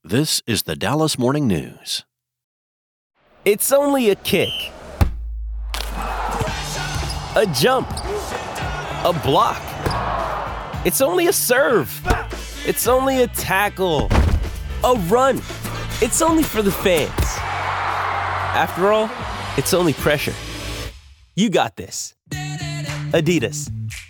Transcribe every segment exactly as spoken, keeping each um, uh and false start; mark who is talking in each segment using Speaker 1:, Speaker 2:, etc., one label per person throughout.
Speaker 1: This is the Dallas Morning News.
Speaker 2: It's only a kick, a jump, a block. It's only a serve. It's only a tackle, a run. It's only for the fans. After all, it's only pressure. You got this. Adidas.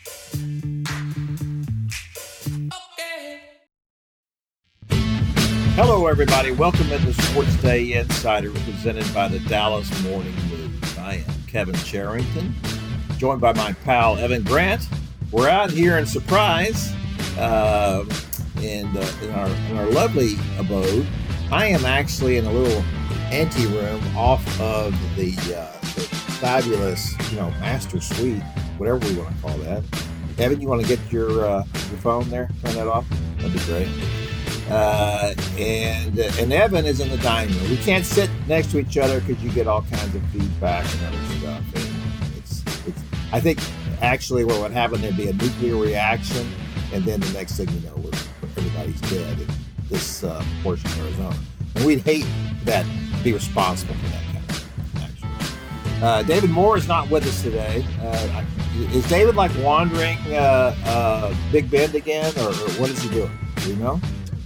Speaker 3: Hello, everybody. Welcome to the Sports Day Insider presented by the Dallas Morning News. I am Kevin Charrington, joined by my pal Evan Grant. We're out here in Surprise, uh, in, uh, in, our, in our lovely abode. I am actually in a little ante-room off of the, uh, the fabulous, you know, master suite, whatever we want to call that. Evan, you want to get your uh, your phone there? Turn that off? That'd be great. Uh, and uh, and Evan is in the dining room. We can't sit next to each other because you get all kinds of feedback and other stuff. And it's, it's, I think actually what would happen, there'd be a nuclear reaction, and then the next thing you know, we're, everybody's dead in this uh, portion of Arizona. And we'd hate that, be responsible for that kind of thing, actually. Uh, David Moore is not with us today. Uh, is David like wandering uh, uh, Big Bend again, or, or what is he doing? Do you know?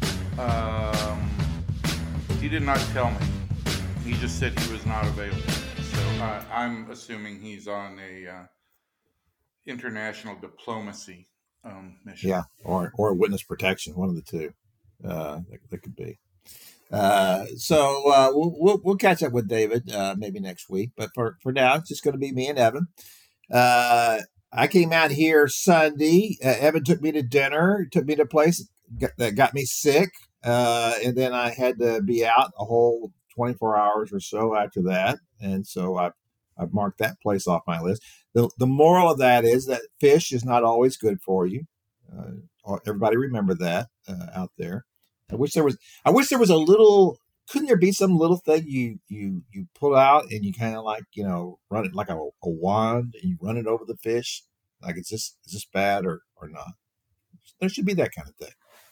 Speaker 4: Um, he did not tell me. He just said he was not available. So uh, I'm assuming he's on a uh, international diplomacy um, mission.
Speaker 3: Yeah, or or witness protection, one of the two. Uh, that, that could be. Uh, so uh, we'll, we'll we'll catch up with David uh, maybe next week. But for, for now, it's just going to be me and Evan. Uh, I came out here Sunday. Uh, Evan took me to dinner. Took me to a place that got me sick. Uh, and then I had to be out a whole twenty-four hours or so after that. And so I, I've marked that place off my list. The, the moral of that is that fish is not always good for you. Uh, everybody remember that uh, out there. I wish there was, I wish there was a little, couldn't there be some little thing you, you, you pull out and you kind of like, you know, run it like a, a wand and you run it over the fish? Like, is this, is this bad or, or not? There should be that kind of thing.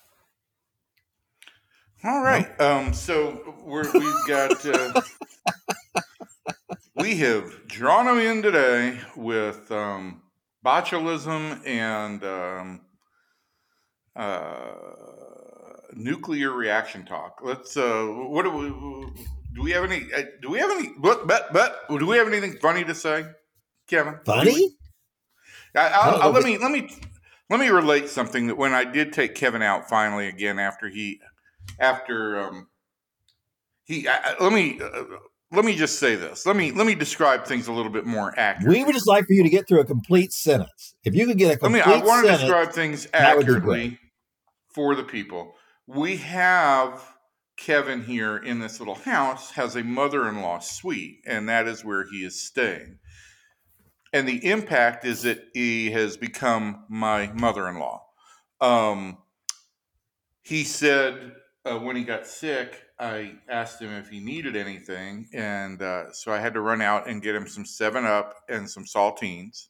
Speaker 4: All right. Um, so we're, we've got, uh, we have drawn them in today with um, botulism and um, uh, nuclear reaction talk. Let's. Uh, what do we? Do we have any? Uh, do we have any? But but but do we have anything funny to say, Kevin?
Speaker 3: Funny?
Speaker 4: I, I'll, I'll, let me let me let me relate something that when I did take Kevin out finally again after he. After um, he, uh, let me uh, let me just say this. Let me let me describe things a little bit more accurately.
Speaker 3: We would just like for you to get through a complete sentence. If you could get a complete
Speaker 4: let me, I want to
Speaker 3: sentence,
Speaker 4: describe things accurately for the people. We have Kevin here in this little house has a mother-in-law suite, and that is where he is staying. And the impact is that he has become my mother-in-law. Um, he said. Uh, when he got sick, I asked him if he needed anything, and uh, so I had to run out and get him some seven up and some saltines.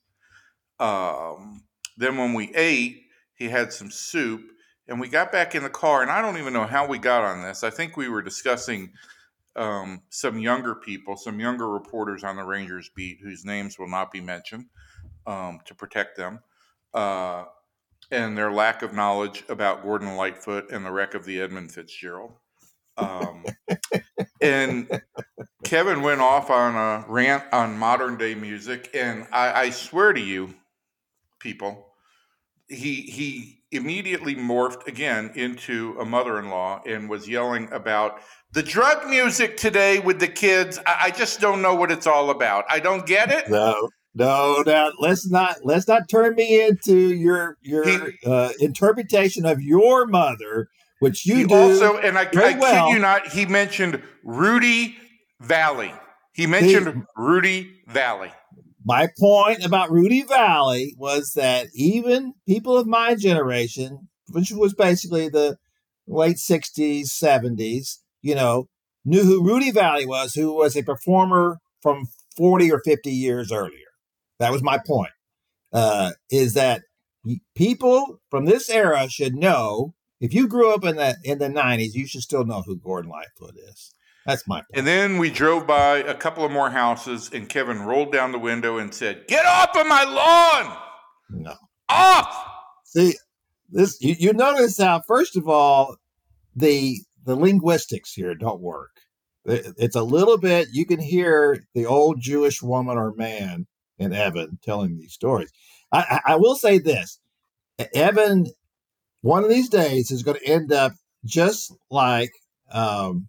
Speaker 4: Um, then when we ate, he had some soup, and we got back in the car, and I don't even know how we got on this. I think we were discussing um, some younger people, some younger reporters on the Rangers beat, whose names will not be mentioned um, to protect them. Uh, and their lack of knowledge about Gordon Lightfoot and the wreck of the Edmund Fitzgerald. Um, and Kevin went off on a rant on modern day music, and I, I swear to you, people, he he immediately morphed again into a mother-in-law and was yelling about the drug music today with the kids. I, I just don't know what it's all about. I don't get it.
Speaker 3: No. No, no, let's not let's not turn me into your your he, uh, interpretation of your mother, which you
Speaker 4: he
Speaker 3: do
Speaker 4: also, and I, I
Speaker 3: well.
Speaker 4: kid you not, he mentioned Rudy Valley. He mentioned the, Rudy Valley.
Speaker 3: My point about Rudy Valley was that even people of my generation, which was basically the late sixties, seventies, you know, knew who Rudy Valley was, who was a performer from forty or fifty years earlier. That was my point, uh, is that people from this era should know if you grew up in the in the nineties, you should still know who Gordon Lightfoot is. That's my point.
Speaker 4: And then we drove by a couple of more houses, and Kevin rolled down the window and said, "Get off of my lawn!
Speaker 3: No.
Speaker 4: Off!"
Speaker 3: See, this you, you notice how, first of all, the the linguistics here don't work. It's a little bit, you can hear the old Jewish woman or man in Evan telling these stories. I, I, I will say this. Evan, one of these days, is going to end up just like, um,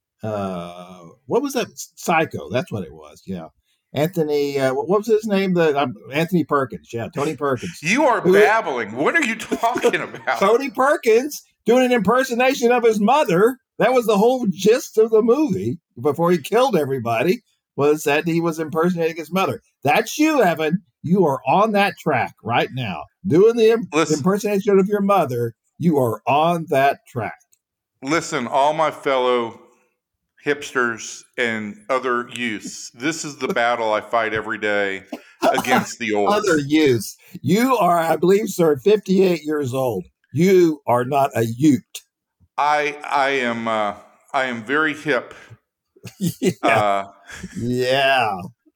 Speaker 3: uh, what was that? Psycho. That's what it was. Yeah. Anthony, uh, what was his name? The um, Anthony Perkins. Yeah, Tony Perkins.
Speaker 4: You are babbling. What are you talking about?
Speaker 3: Tony Perkins doing an impersonation of his mother. That was the whole gist of the movie before he killed everybody, was that he was impersonating his mother. That's you, Evan. You are on that track right now. Doing the imp- impersonation of your mother, you are on that track.
Speaker 4: Listen, all my fellow hipsters and other youths, this is the battle I fight every day against the old.
Speaker 3: Other youths. You are, I believe, sir, fifty-eight years old. You are not a Ute.
Speaker 4: I I am uh, I am very hip.
Speaker 3: yeah.
Speaker 4: Uh,
Speaker 3: yeah.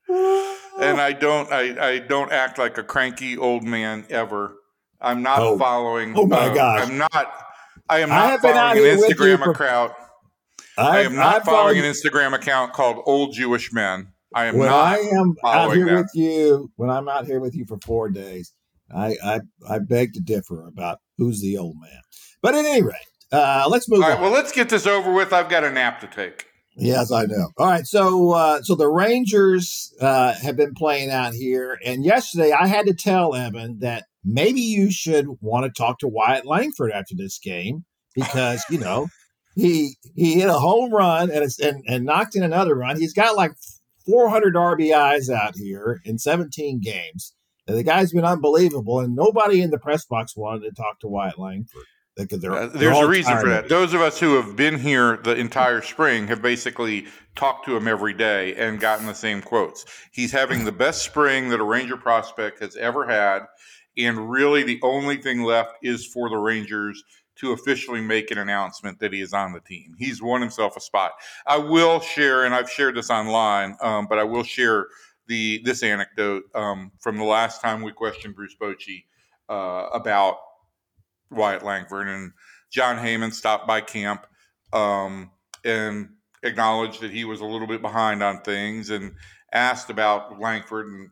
Speaker 4: And I don't I, I don't act like a cranky old man ever. I'm not
Speaker 3: oh.
Speaker 4: following.
Speaker 3: Oh my
Speaker 4: uh,
Speaker 3: gosh!
Speaker 4: I'm not. I am
Speaker 3: I
Speaker 4: not
Speaker 3: have been out
Speaker 4: following
Speaker 3: here
Speaker 4: an
Speaker 3: with you
Speaker 4: Instagram
Speaker 3: for-
Speaker 4: account.
Speaker 3: I've,
Speaker 4: I am not
Speaker 3: I've
Speaker 4: following
Speaker 3: followed-
Speaker 4: an Instagram account called Old Jewish Men. I am
Speaker 3: when
Speaker 4: not.
Speaker 3: I am out here
Speaker 4: that.
Speaker 3: with you, when I'm out here with you for four days, I I, I beg to differ about who's the old man. But at any rate, uh, let's move
Speaker 4: All right,
Speaker 3: on.
Speaker 4: well, let's get this over with. I've got a nap to take.
Speaker 3: Yes, I know. All right, so uh, so the Rangers uh, have been playing out here, and yesterday I had to tell Evan that maybe you should want to talk to Wyatt Langford after this game because you know he he hit a home run and it's, and and knocked in another run. He's got like four hundred R B Is out here in seventeen games. And the guy's been unbelievable, and nobody in the press box wanted to talk to Wyatt Langford. Because they're,
Speaker 4: Uh,
Speaker 3: they're
Speaker 4: there's
Speaker 3: all
Speaker 4: a reason for
Speaker 3: tired
Speaker 4: that.
Speaker 3: of it.
Speaker 4: Those of us who have been here the entire spring have basically talked to him every day and gotten the same quotes. He's having the best spring that a Ranger prospect has ever had, and really the only thing left is for the Rangers to officially make an announcement that he is on the team. He's won himself a spot. I will share, and I've shared this online, um, but I will share the this anecdote um, from the last time we questioned Bruce Bochy uh, about Wyatt Langford, and John Heyman stopped by camp um, and acknowledged that he was a little bit behind on things and asked about Langford. And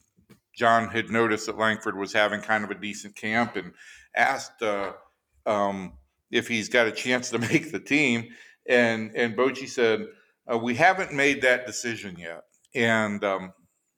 Speaker 4: John had noticed that Langford was having kind of a decent camp and asked uh, um, if he's got a chance to make the team. And and Bochy said, uh, "We haven't made that decision yet." And um,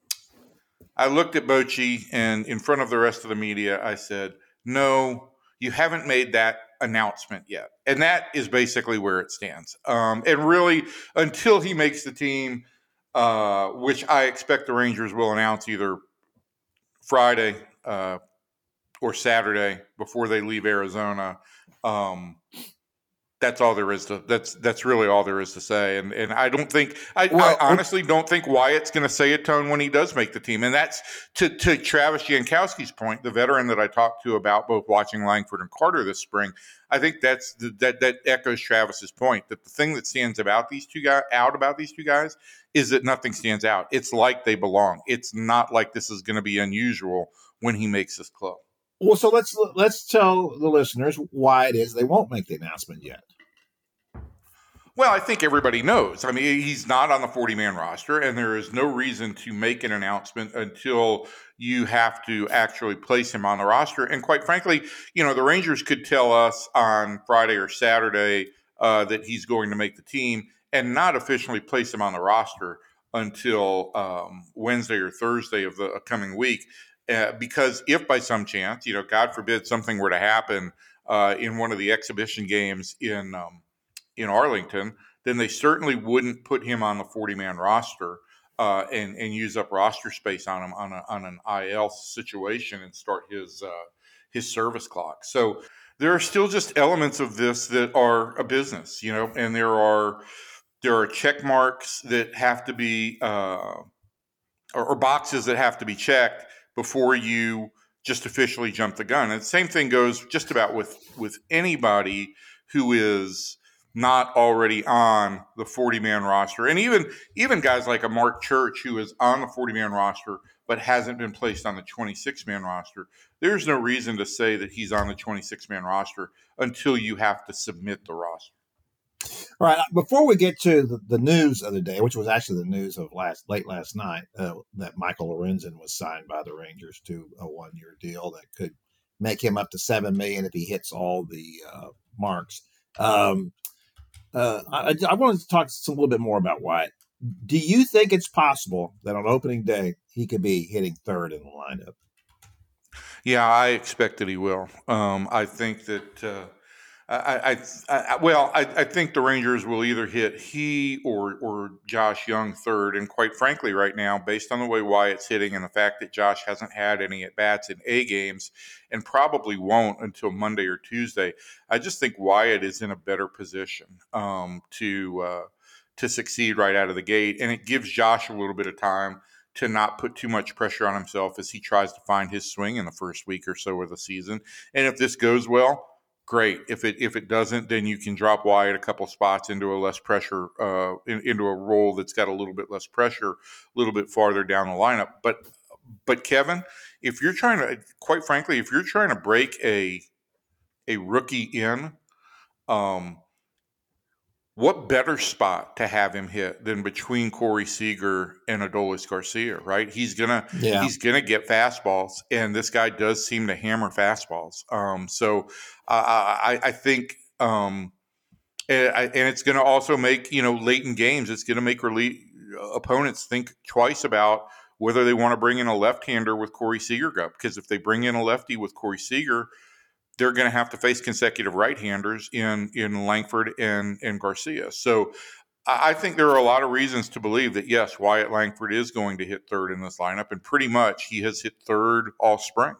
Speaker 4: I looked at Bochy, and in front of the rest of the media, I said, "No, you haven't made that announcement yet." And that is basically where it stands. Um, and really, until he makes the team, uh, which I expect the Rangers will announce either Friday uh, or Saturday before they leave Arizona, um, that's all there is to. That's that's really all there is to say. And and I don't think I,
Speaker 3: Well,
Speaker 4: I honestly don't think Wyatt's going to say a ton when he does make the team. And that's to to Travis Jankowski's point, the veteran that I talked to about both watching Langford and Carter this spring. I think that's the, that that echoes Travis's point that the thing that stands about these two guys out about these two guys is that nothing stands out. It's like they belong. It's not like this is going to be unusual when he makes this club.
Speaker 3: Well, so let's let's tell the listeners why it is they won't make the announcement yet.
Speaker 4: Well, I think everybody knows. I mean, he's not on the forty-man roster, and there is no reason to make an announcement until you have to actually place him on the roster. And quite frankly, you know, the Rangers could tell us on Friday or Saturday uh, that he's going to make the team and not officially place him on the roster until um, Wednesday or Thursday of the coming week. Uh, because if by some chance, you know, God forbid something were to happen uh, in one of the exhibition games in um, in Arlington, then they certainly wouldn't put him on the forty-man roster uh, and and use up roster space on him on a, on an I L situation and start his uh, his service clock. So there are still just elements of this that are a business, you know, and there are there are check marks that have to be uh, or, or boxes that have to be checked before you just officially jumped the gun. And the same thing goes just about with with anybody who is not already on the forty-man roster. And even even guys like a Mark Church, who is on the forty-man roster but hasn't been placed on the twenty-six-man roster. There's no reason to say that he's on the twenty-six-man roster until you have to submit the roster.
Speaker 3: All right. Before we get to the, the news of the day, which was actually the news of last late last night, uh, that Michael Lorenzen was signed by the Rangers to a one-year deal that could make him up to seven million dollars if he hits all the uh, marks. Um, uh, I, I wanted to talk a little bit more about Wyatt. Do you think it's possible that on opening day he could be hitting third in the lineup?
Speaker 4: Yeah, I expect that he will. Um, I think that. Uh, I, I, I well, I, I think the Rangers will either hit he or or Josh Young third, and quite frankly, right now, based on the way Wyatt's hitting and the fact that Josh hasn't had any at bats in A games, and probably won't until Monday or Tuesday, I just think Wyatt is in a better position um, to uh, to succeed right out of the gate, and it gives Josh a little bit of time to not put too much pressure on himself as he tries to find his swing in the first week or so of the season. And if this goes well, great. If it if it doesn't, then you can drop Wyatt a couple spots into a less pressure, uh, in, into a role that's got a little bit less pressure, a little bit farther down the lineup. But but Kevin, if you're trying to, quite frankly, if you're trying to break a a rookie in, um, what better spot to have him hit than between Corey Seager and Adolis Garcia, right? He's gonna yeah. he's gonna get fastballs, and this guy does seem to hammer fastballs. Um, so uh, I, I think, um, and, I, and it's gonna also make, you know, late in games, it's gonna make relief, opponents think twice about whether they want to bring in a left-hander with Corey Seager up, because if they bring in a lefty with Corey Seager, they're going to have to face consecutive right-handers in in Langford and, and Garcia. So I think there are a lot of reasons to believe that, yes, Wyatt Langford is going to hit third in this lineup, and pretty much he has hit third all spring.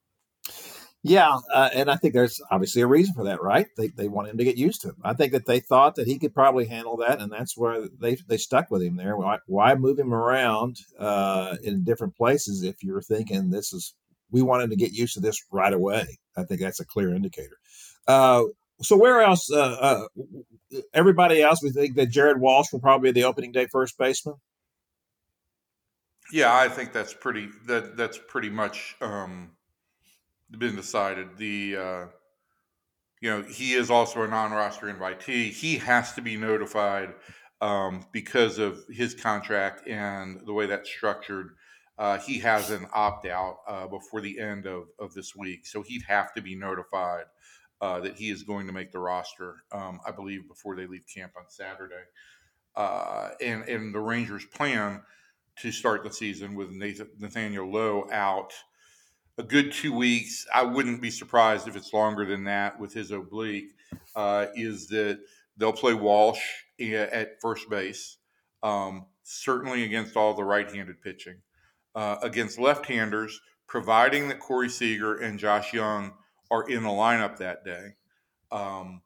Speaker 3: Yeah, uh, and I think there's obviously a reason for that, right? They they want him to get used to it. I think that they thought that he could probably handle that, and that's where they they stuck with him there. Why, why move him around uh, in different places if you're thinking this is – we want him to get used to this right away. I think that's a clear indicator. Uh, so where else? Uh, uh, everybody else, we think that Jared Walsh will probably be the opening day first baseman.
Speaker 4: Yeah, I think that's pretty. That that's pretty much um, been decided. The uh, you know, he is also a non-roster invitee. He has to be notified um, because of his contract and the way that's structured. Uh, he has an opt-out uh, before the end of, of this week. So he'd have to be notified uh, that he is going to make the roster, um, I believe, before they leave camp on Saturday. Uh, and, and the Rangers plan to start the season with Nathan, Nathaniel Lowe out a good two weeks. I wouldn't be surprised if it's longer than that with his oblique, uh, is that they'll play Walsh at first base, um, certainly against all the right-handed pitching. Uh, against left-handers, providing that Corey Seager and Josh Young are in the lineup that day. Um,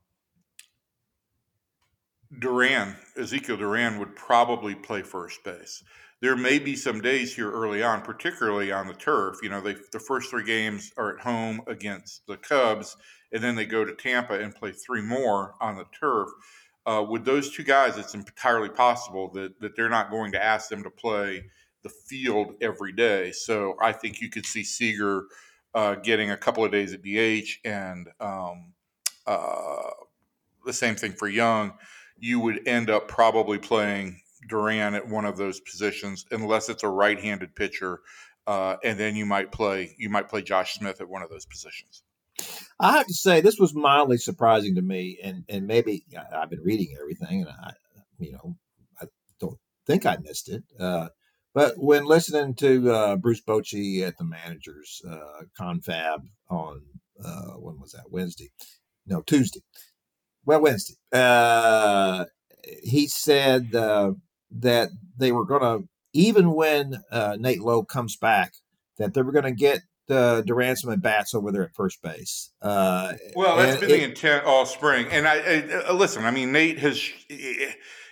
Speaker 4: Duran, Ezekiel Duran would probably play first base. There may be some days here early on, particularly on the turf. You know, they, the first three games are at home against the Cubs, and then they go to Tampa and play three more on the turf. Uh, with those two guys, it's entirely possible that that they're not going to ask them to play the field every day. So I think you could see Seager uh, getting a couple of days at D H, and um, uh, the same thing for Young. You would end up probably playing Duran at one of those positions, unless it's a right-handed pitcher, uh, and then you might play you might play Josh Smith at one of those positions.
Speaker 3: I have to say this was mildly surprising to me, and and maybe I've been reading everything, and I, you know, I don't think I missed it. Uh, But when listening to uh, Bruce Bochy at the Managers uh, Confab on, uh, when was that, Wednesday? No, Tuesday. Well, Wednesday. Uh, he said uh, that they were going to, even when uh, Nate Lowe comes back, that they were going to get uh, Duran some at-bats over there at first base. Uh,
Speaker 4: well, that's been it, the intent all spring. And I, I listen, I mean, Nate has –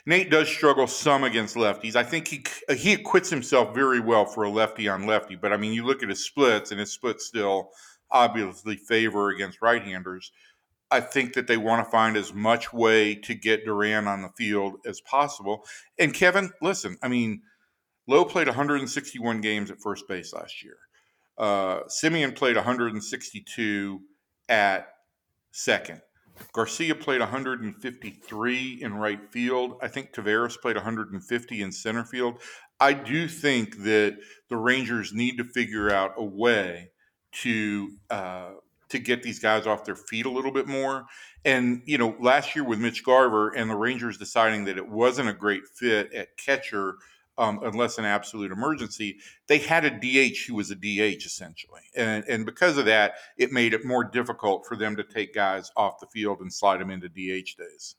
Speaker 4: Nate does struggle some against lefties. I think he he acquits himself very well for a lefty on lefty. But I mean, you look at his splits, and his splits still obviously favor against right-handers. I think that they want to find as much way to get Duran on the field as possible. And Kevin, listen, I mean, Lowe played one hundred sixty-one games at first base last year. Uh, Semien played one hundred sixty-two at second. Garcia played one hundred fifty-three in right field. I think Taveras played one hundred fifty in center field. I do think that the Rangers need to figure out a way to uh, to get these guys off their feet a little bit more. And, you know, last year with Mitch Garver and the Rangers deciding that it wasn't a great fit at catcher, um, unless an absolute emergency, they had a D H who was a D H essentially. And, and because of that, it made it more difficult for them to take guys off the field and slide them into D H days.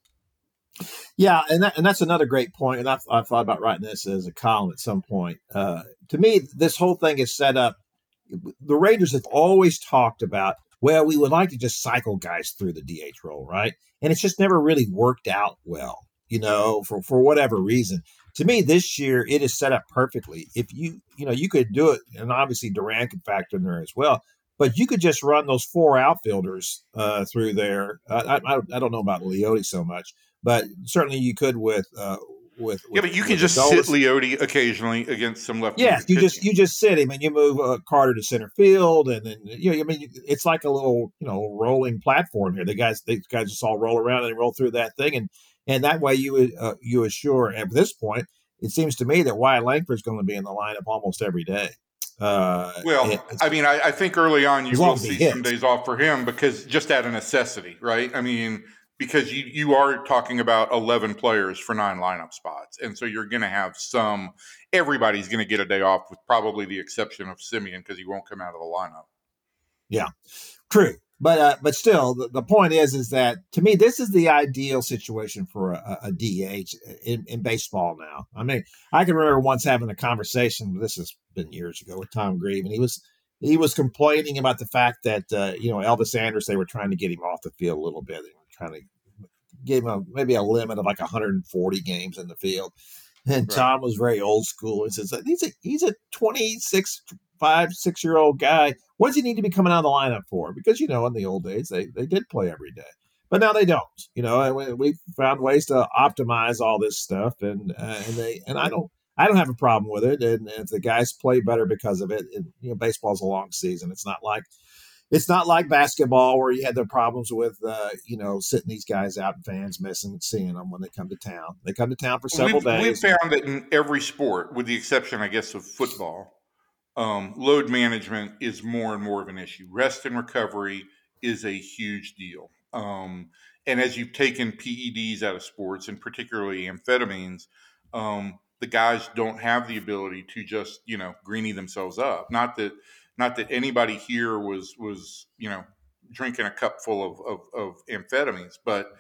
Speaker 3: Yeah, and that, and that's another great point. And I've, I've thought about writing this as a column at some point. Uh, to me, this whole thing is set up. The Rangers have always talked about, well, we would like to just cycle guys through the D H role, right? And it's just never really worked out well, you know, for, for whatever reason. To me, this year, it is set up perfectly. If you, you know, you could do it, and obviously Duran could factor in there as well, but you could just run those four outfielders uh, through there. Uh, I, I, I don't know about Leote so much, but certainly you could with uh, with,
Speaker 4: yeah,
Speaker 3: with,
Speaker 4: but you can
Speaker 3: with
Speaker 4: just
Speaker 3: Adolis.
Speaker 4: sit Leote occasionally against some left.
Speaker 3: Yeah, you just you just sit him and you move uh, Carter to center field, and then you know I mean it's like a little you know rolling platform here. The guys the guys just all roll around and roll through that thing, and and that way you uh, you assure at this point it seems to me that Wyatt Langford is going to be in the lineup almost every day. Uh,
Speaker 4: well, I mean, I, I think early on you will see some days off for him because just out of necessity, right? I mean. Because you, you are talking about eleven players for nine lineup spots. And so you're going to have some – everybody's going to get a day off with probably the exception of Semien because he won't come out of the lineup.
Speaker 3: Yeah, true. But uh, but still, the, the point is is that, to me, this is the ideal situation for a, a D H in, in baseball now. I mean, I can remember once having a conversation – this has been years ago with Tom Grieve, and he was – he was complaining about the fact that, uh, you know, Elvis Andrus, they were trying to get him off the field a little bit. They were trying to give him a, maybe a limit of like one hundred forty games in the field. And right. Tom was very old school. He says, he's a, he's a twenty-six, five, six-year-old guy. What does he need to be coming out of the lineup for? Because, you know, in the old days, they, they did play every day. But now they don't. You know, and we found ways to optimize all this stuff. And uh, and they and I don't. I don't have a problem with it, and if the guys play better because of it, and, you know, baseball's a long season. It's not like it's not like basketball where you had the problems with, uh, you know, sitting these guys out and fans missing and seeing them when they come to town. They come to town for several
Speaker 4: we've,
Speaker 3: days.
Speaker 4: We've found that in every sport, with the exception, I guess, of football, um, load management is more and more of an issue. Rest and recovery is a huge deal. Um, and as you've taken P E Ds out of sports, and particularly amphetamines, um, the guys don't have the ability to just, you know, greenie themselves up. Not that, not that anybody here was, was, you know, drinking a cup full of, of, of amphetamines, but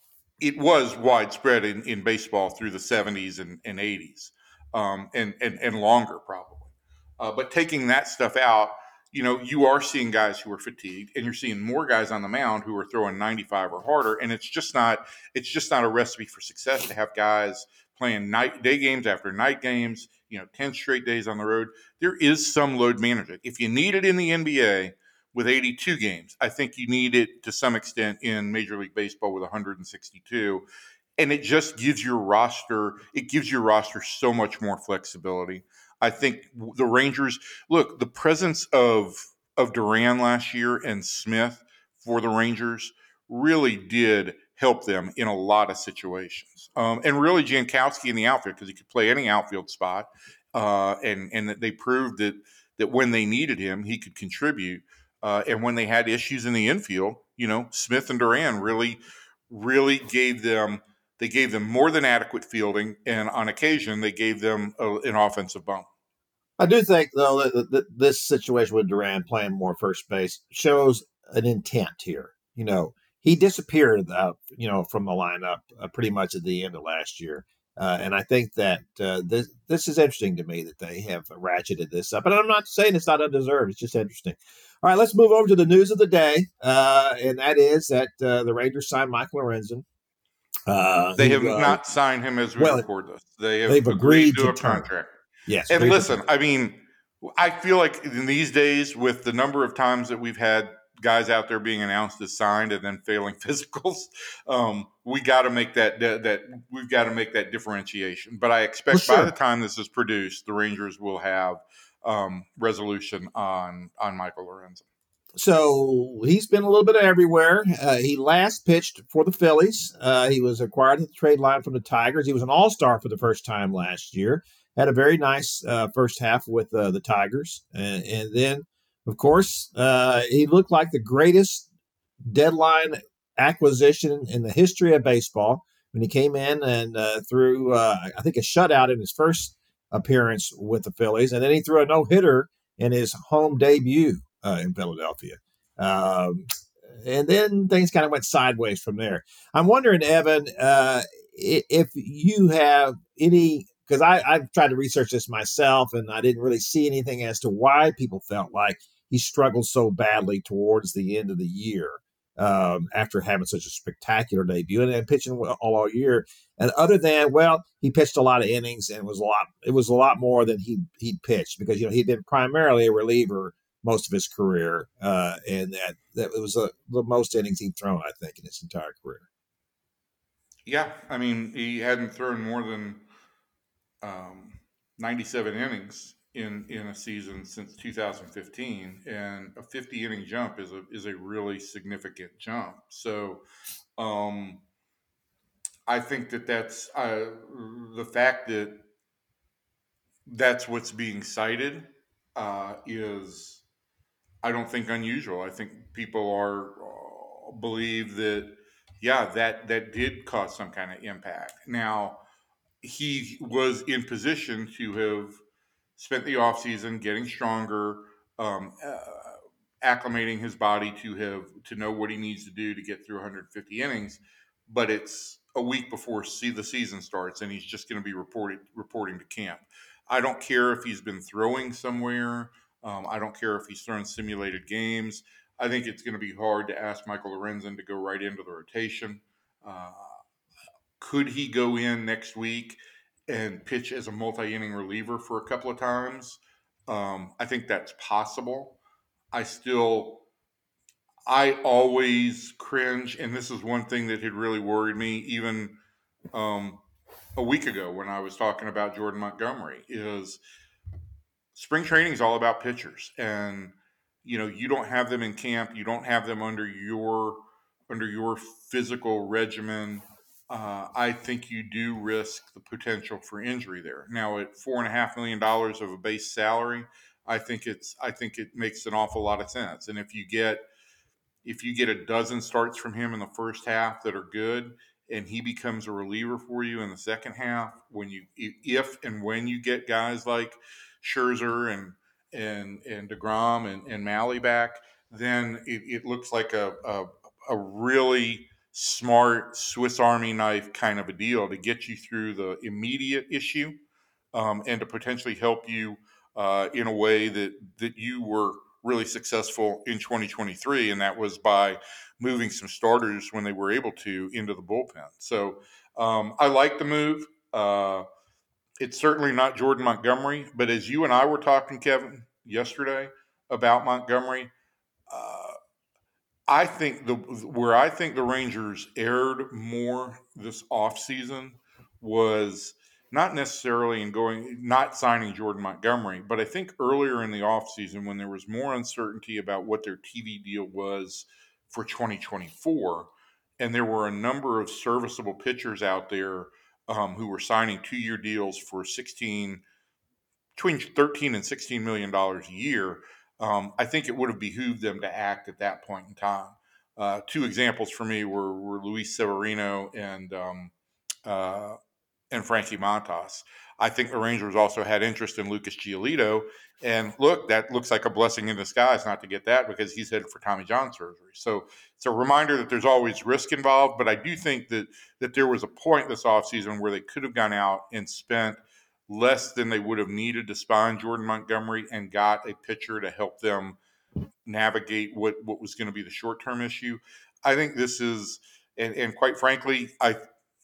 Speaker 4: it was widespread in, in baseball through the seventies and, and eighties, um, and, and, and longer probably. Uh, but taking that stuff out, you know, you are seeing guys who are fatigued, and you're seeing more guys on the mound who are throwing ninety-five or harder. And it's just not, it's just not a recipe for success to have guys playing night day games after night games, you know, ten straight days on the road. There is some load management. If you need it in the N B A with eighty-two games, I think you need it to some extent in Major League Baseball with one hundred sixty-two. And it just gives your roster, it gives your roster so much more flexibility. I think the Rangers, look, the presence of of Duran last year and Smith for the Rangers really did help them in a lot of situations. Um, and really Jankowski in the outfield, because he could play any outfield spot. Uh, and and that they proved that that when they needed him, he could contribute. Uh, and when they had issues in the infield, you know, Smith and Duran really, really gave them, they gave them more than adequate fielding. And on occasion, they gave them a, an offensive bump.
Speaker 3: I do think, though, that, that this situation with Duran playing more first base shows an intent here. You know, he disappeared, uh, you know, from the lineup uh, pretty much at the end of last year. Uh, and I think that uh, this this is interesting to me that they have ratcheted this up. And I'm not saying it's not undeserved. It's just interesting. All right, let's move over to the news of the day. Uh, and that is that uh, the Rangers signed Michael Lorenzen. Uh,
Speaker 4: They
Speaker 3: he
Speaker 4: have
Speaker 3: was
Speaker 4: not signed him as we
Speaker 3: well.
Speaker 4: record this. They have
Speaker 3: They've
Speaker 4: agreed
Speaker 3: agreed
Speaker 4: to
Speaker 3: to
Speaker 4: a
Speaker 3: term.
Speaker 4: contract.
Speaker 3: Yes,
Speaker 4: And
Speaker 3: agreed to
Speaker 4: listen,
Speaker 3: term.
Speaker 4: I mean, I feel like in these days, with the number of times that we've had guys out there being announced as signed and then failing physicals, um, we got to make that, that that we've got to make that differentiation. But I expect
Speaker 3: Well, sure.
Speaker 4: by the time this is produced, the Rangers will have um, resolution on on Michael Lorenzen.
Speaker 3: So he's been a little bit everywhere. Uh, he last pitched for the Phillies. Uh, he was acquired at the trade line from the Tigers. He was an all-star for the first time last year. Had a very nice uh, first half with uh, the Tigers. And, and then, of course, uh, he looked like the greatest deadline acquisition in the history of baseball when he came in and uh, threw, uh, I think, a shutout in his first appearance with the Phillies. And then he threw a no-hitter in his home debut uh, in Philadelphia. Um, and then things kind of went sideways from there. I'm wondering, Evan, uh, if you have any, because I've tried to research this myself and I didn't really see anything as to why people felt like he struggled so badly towards the end of the year um, after having such a spectacular debut and then pitching all, all year. And other than, well, he pitched a lot of innings and it was a lot, it was a lot more than he he'd pitched because, you know, he'd been primarily a reliever most of his career. Uh, and that, that it was a, the most innings he'd thrown, I think, in his entire career.
Speaker 4: Yeah. I mean, he hadn't thrown more than um, ninety-seven innings in, in a season since two thousand fifteen, and a fifty inning jump is a, is a really significant jump. So, um, I think that that's uh, the fact that that's what's being cited uh, is, I don't think, unusual. I think people are uh, believe that, yeah, that that did cause some kind of impact. Now, he was in position to have spent the offseason getting stronger, um, uh, acclimating his body to have to know what he needs to do to get through one hundred fifty innings. But it's a week before see the season starts, and he's just going to be reported reporting to camp. I don't care if he's been throwing somewhere. Um, I don't care if he's thrown simulated games. I think it's going to be hard to ask Michael Lorenzen to go right into the rotation. Uh, could he go in next week and pitch as a multi-inning reliever for a couple of times? Um, I think that's possible. I still, I always cringe, and this is one thing that had really worried me even um, a week ago when I was talking about Jordan Montgomery, is spring training is all about pitchers, and you know you don't have them in camp, you don't have them under your under your physical regimen. Uh, I think you do risk the potential for injury there. Now, at four and a half million dollars of a base salary, I think it's I think it makes an awful lot of sense. And if you get if you get a dozen starts from him in the first half that are good, and he becomes a reliever for you in the second half, when you if and when you get guys like Scherzer and and and DeGrom and, and Malley back, then it, it looks like a, a a really smart Swiss Army knife kind of a deal to get you through the immediate issue, um, and to potentially help you uh, in a way that that you were really successful in twenty twenty-three, and that was by moving some starters when they were able to into the bullpen. So um, I like the move. Uh, it's certainly not Jordan Montgomery, but as you and I were talking, Kevin, yesterday about Montgomery, uh, I think the where I think the Rangers erred more this offseason was not necessarily in going not signing Jordan Montgomery, but I think earlier in the offseason when there was more uncertainty about what their T V deal was for twenty twenty-four, and there were a number of serviceable pitchers out there um, who were signing two-year deals for sixteen between thirteen and sixteen million dollars a year. Um, I think it would have behooved them to act at that point in time. Uh, two examples for me were, were Luis Severino and um, uh, and Frankie Montas. I think the Rangers also had interest in Lucas Giolito, and look, that looks like a blessing in disguise not to get that because he's headed for Tommy John surgery. So it's a reminder that there's always risk involved, but I do think that that there was a point this offseason where they could have gone out and spent less than they would have needed to spine Jordan Montgomery and got a pitcher to help them navigate what, what was going to be the short-term issue. I think this is, and, and quite frankly, I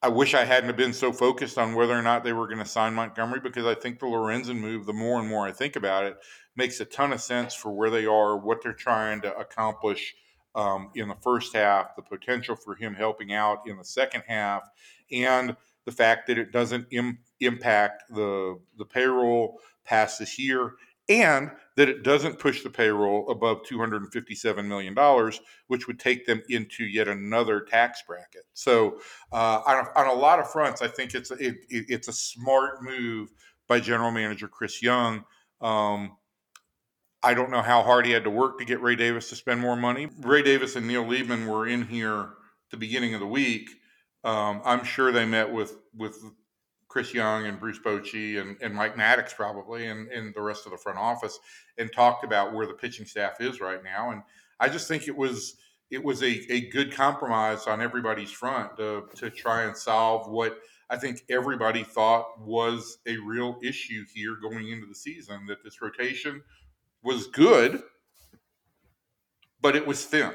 Speaker 4: I wish I hadn't have been so focused on whether or not they were going to sign Montgomery, because I think the Lorenzen move, the more and more I think about it, makes a ton of sense for where they are, what they're trying to accomplish um, in the first half, the potential for him helping out in the second half, and the fact that it doesn't im- impact the the payroll past this year, and that it doesn't push the payroll above two hundred fifty-seven million dollars, which would take them into yet another tax bracket. So uh, on, a, on a lot of fronts, I think it's a, it, it's a smart move by General Manager Chris Young. Um, I don't know how hard he had to work to get Ray Davis to spend more money. Ray Davis and Neil Liebman were in here at the beginning of the week. Um, I'm sure they met with with Chris Young and Bruce Bochy and, and Mike Maddox probably and, and the rest of the front office and talked about where the pitching staff is right now. And I just think it was it was a, a good compromise on everybody's front to, to try and solve what I think everybody thought was a real issue here going into the season, that this rotation was good, but it was thin.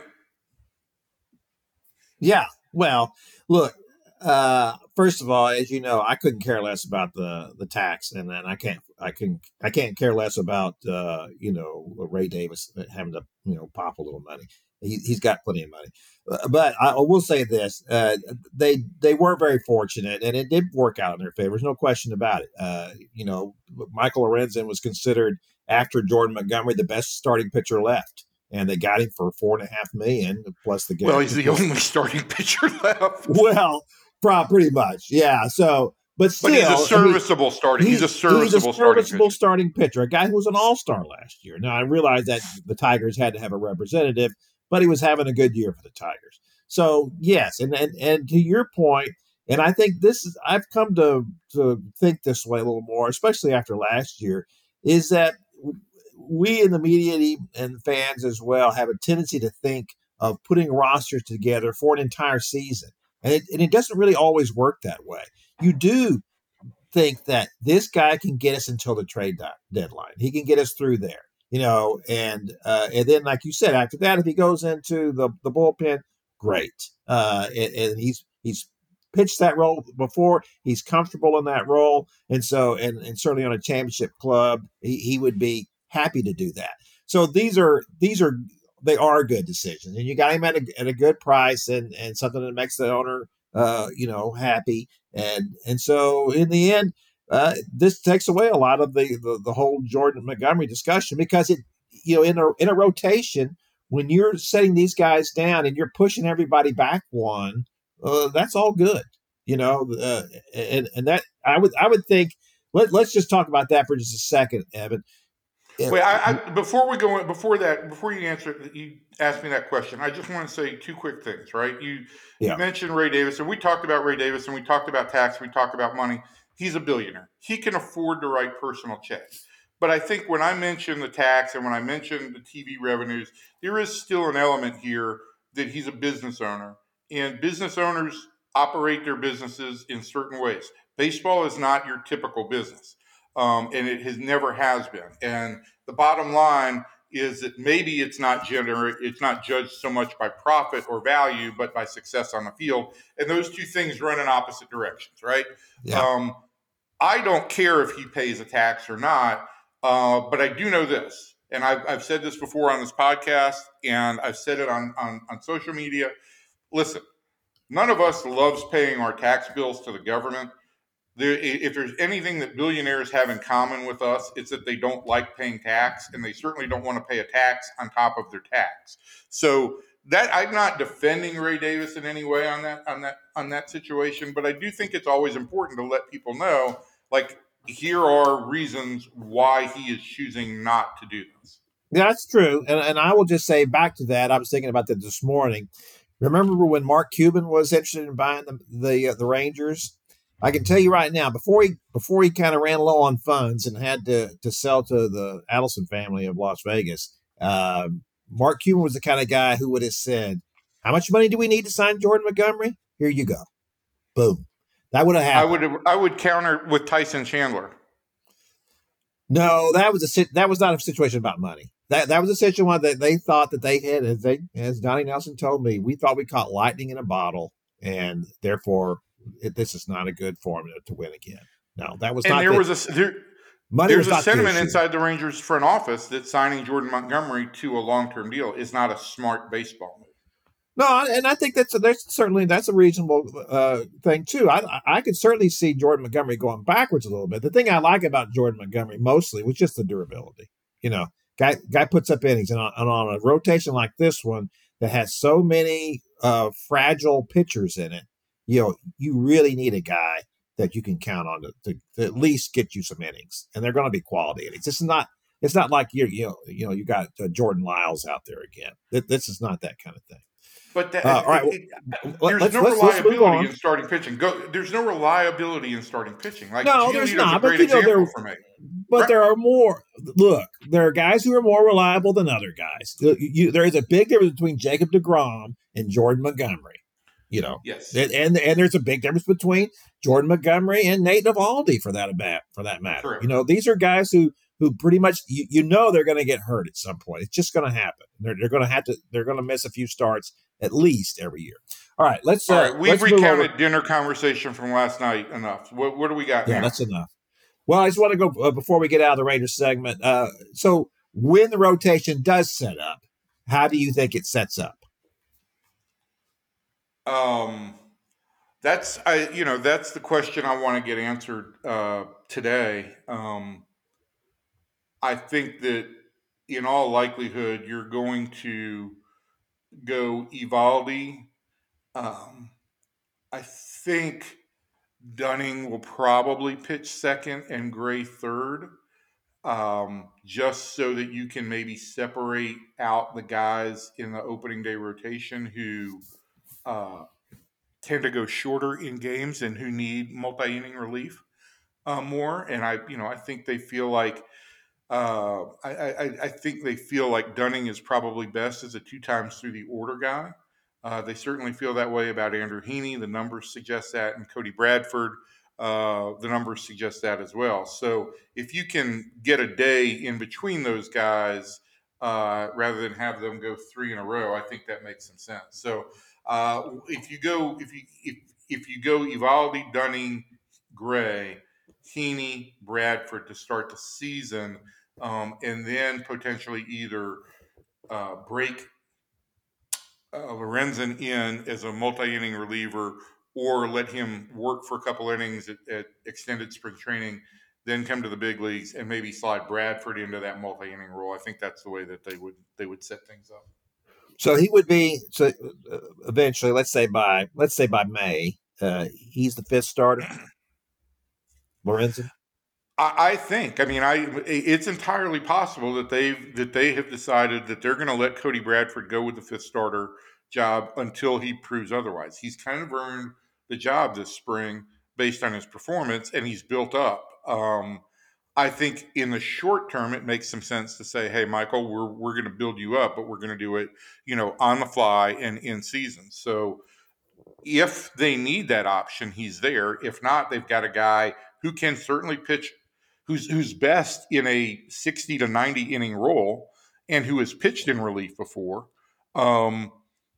Speaker 3: Yeah. Well, look, uh, first of all, as you know, I couldn't care less about the, the tax, and then I can't, I can, I can't care less about, uh, you know, Ray Davis having to, you know, pop a little money. He, he's got plenty of money, uh, but I will say this: uh, they they were very fortunate, and it did work out in their favor. There's no question about it. Uh, you know, Michael Lorenzen was considered, after Jordan Montgomery, the best starting pitcher left, and they got him for four and a half million plus the.
Speaker 4: Well, he's the only starting pitcher left.
Speaker 3: Well, pretty much, yeah. So, but still,
Speaker 4: but he's a serviceable I mean, starting. He's, he's a serviceable,
Speaker 3: he's a serviceable
Speaker 4: starting,
Speaker 3: starting pitcher. A guy who was an all-star last year. Now, I realize that the Tigers had to have a representative, but he was having a good year for the Tigers. So, yes, and and and to your point, and I think this is, I've come to to think this way a little more, especially after last year, is that we in the media and fans as well have a tendency to think of putting rosters together for an entire season. And it, and it doesn't really always work that way. You do think that this guy can get us until the trade di- deadline. He can get us through there, you know, and uh, and then, like you said, after that, if he goes into the, the bullpen, great. Uh, and, and he's he's pitched that role before. He's comfortable in that role. And so, and, and certainly on a championship club, he, he would be happy to do that. So these are, these are, they are good decisions, and you got him at a, at a good price, and, and something that makes the owner, uh, you know, happy. And, and so in the end, uh, this takes away a lot of the, the, the whole Jordan Montgomery discussion, because it, you know, in a, in a rotation, when you're setting these guys down and you're pushing everybody back one, uh, that's all good, you know, uh, and, and that I would, I would think, let, let's just talk about that for just a second, Evan.
Speaker 4: Wait, I, I, before we go, before that, before you answer, you asked me that question, I just want to say two quick things, right? You, yeah. you mentioned Ray Davis, and we talked about Ray Davis, and we talked about tax, we talked about money. He's a billionaire. He can afford to write personal checks. But I think when I mentioned the tax and when I mentioned the T V revenues, there is still an element here that he's a business owner, and business owners operate their businesses in certain ways. Baseball is not your typical business. Um, and it has never has been. And the bottom line is that maybe it's not gener- it's not judged so much by profit or value, but by success on the field. And those two things run in opposite directions, right?
Speaker 3: Yeah.
Speaker 4: Um, I don't care if he pays a tax or not, uh, but I do know this, and I've, I've said this before on this podcast, and I've said it on, on, on social media. Listen, none of us loves paying our tax bills to the government. There, if there's anything that billionaires have in common with us, it's that they don't like paying tax, and they certainly don't want to pay a tax on top of their tax. So that I'm not defending Ray Davis in any way on that on that on that situation, but I do think it's always important to let people know, like, here are reasons why he is choosing not to do this.
Speaker 3: Yeah, that's true, and and I will just say back to that. I was thinking about that this morning. Remember when Mark Cuban was interested in buying the the, uh, the Rangers? I can tell you right now, before he before he kind of ran low on funds and had to to sell to the Allison family of Las Vegas, uh, Mark Cuban was the kind of guy who would have said, "How much money do we need to sign Jordan Montgomery? Here you go, boom." That would have happened.
Speaker 4: I would have, I would counter with Tyson Chandler.
Speaker 3: No, that was a that was not a situation about money. That that was a situation that they thought that they had, as they as Donnie Nelson told me, we thought we caught lightning in a bottle, and therefore it, this is not a good formula to win again. No, that was
Speaker 4: and
Speaker 3: not.
Speaker 4: there
Speaker 3: the,
Speaker 4: was a there,
Speaker 3: money
Speaker 4: there's
Speaker 3: was
Speaker 4: a
Speaker 3: not
Speaker 4: sentiment
Speaker 3: the issue.
Speaker 4: inside the Rangers front office that signing Jordan Montgomery to a long-term deal is not a smart baseball move.
Speaker 3: No, and I think that's a, that's certainly that's a reasonable uh, thing too. I I could certainly see Jordan Montgomery going backwards a little bit. The thing I like about Jordan Montgomery mostly was just the durability. You know, guy guy puts up innings, and on, and on a rotation like this one that has so many uh, fragile pitchers in it, you know, you really need a guy that you can count on to, to, to at least get you some innings, and they're going to be quality innings. This is not. It's not like you you know you know you got uh, Jordan Lyles out there again. This is not that kind of thing.
Speaker 4: But that,
Speaker 3: Uh, all right,
Speaker 4: it, it,
Speaker 3: well,
Speaker 4: there's
Speaker 3: let's-
Speaker 4: no
Speaker 3: let's- let's move
Speaker 4: reliability
Speaker 3: on.
Speaker 4: in starting pitching. Go, there's no reliability in starting pitching. Like
Speaker 3: No, there's
Speaker 4: Giolito's
Speaker 3: not,
Speaker 4: a
Speaker 3: but
Speaker 4: great
Speaker 3: you know,
Speaker 4: example
Speaker 3: there-
Speaker 4: for me.
Speaker 3: But
Speaker 4: Right.
Speaker 3: there are more. Look, there are guys who are more reliable than other guys. You, you, there is a big difference between Jacob deGrom and Jordan Montgomery. You know,
Speaker 4: Yes.
Speaker 3: and, and and there's a big difference between Jordan Montgomery and Nate Eovaldi for that about for that matter.
Speaker 4: Correct.
Speaker 3: You know, these are guys who who pretty much you, you know they're going to get hurt at some point. It's just going to happen. They're they're going to have to they're going to miss a few starts at least every year. All right, let's.
Speaker 4: All
Speaker 3: uh,
Speaker 4: right, we've
Speaker 3: let's move over.
Speaker 4: recounted dinner conversation from last night enough. What, what do we got
Speaker 3: Yeah,
Speaker 4: now?
Speaker 3: that's enough. Well, I just want to go uh, before we get out of the Rangers segment. Uh, so when the rotation does set up, how do you think it sets up?
Speaker 4: Um, that's I you know that's the question I want to get answered uh, today. Um, I think that in all likelihood you're going to go Eovaldi. Um, I think Dunning will probably pitch second and Gray third, um, just so that you can maybe separate out the guys in the opening day rotation who uh, tend to go shorter in games and who need multi-inning relief uh, more. And I, you know, I think they feel like uh, I, I, I think they feel like Dunning is probably best as a two times through the order guy. Uh, they certainly feel that way about Andrew Heaney. The numbers suggest that, and Cody Bradford. Uh, the numbers suggest that as well. So if you can get a day in between those guys uh, rather than have them go three in a row, I think that makes some sense. So uh, if you go if you if if you go Eovaldi, Dunning, Gray, Heaney, Bradford to start the season, um, and then potentially either uh, break uh, Lorenzen in as a multi-inning reliever, or let him work for a couple innings at, at extended spring training, then come to the big leagues and maybe slide Bradford into that multi-inning role. I think that's the way that they would they would set things up.
Speaker 3: So he would be so uh, eventually. Let's say by let's say by May, uh, he's the fifth starter. Lorenzen.
Speaker 4: I, I think. I mean, I it's entirely possible that they've that they have decided that they're going to let Cody Bradford go with the fifth starter job until he proves otherwise. He's kind of earned the job this spring based on his performance, and he's built up. Um, I think in the short term, it makes some sense to say, "Hey, Michael, we're we're going to build you up, but we're going to do it, you know, on the fly and in season." So, if they need that option, he's there. If not, they've got a guy who can certainly pitch, who's who's best in a sixty to ninety inning role, and who has pitched in relief before. Um,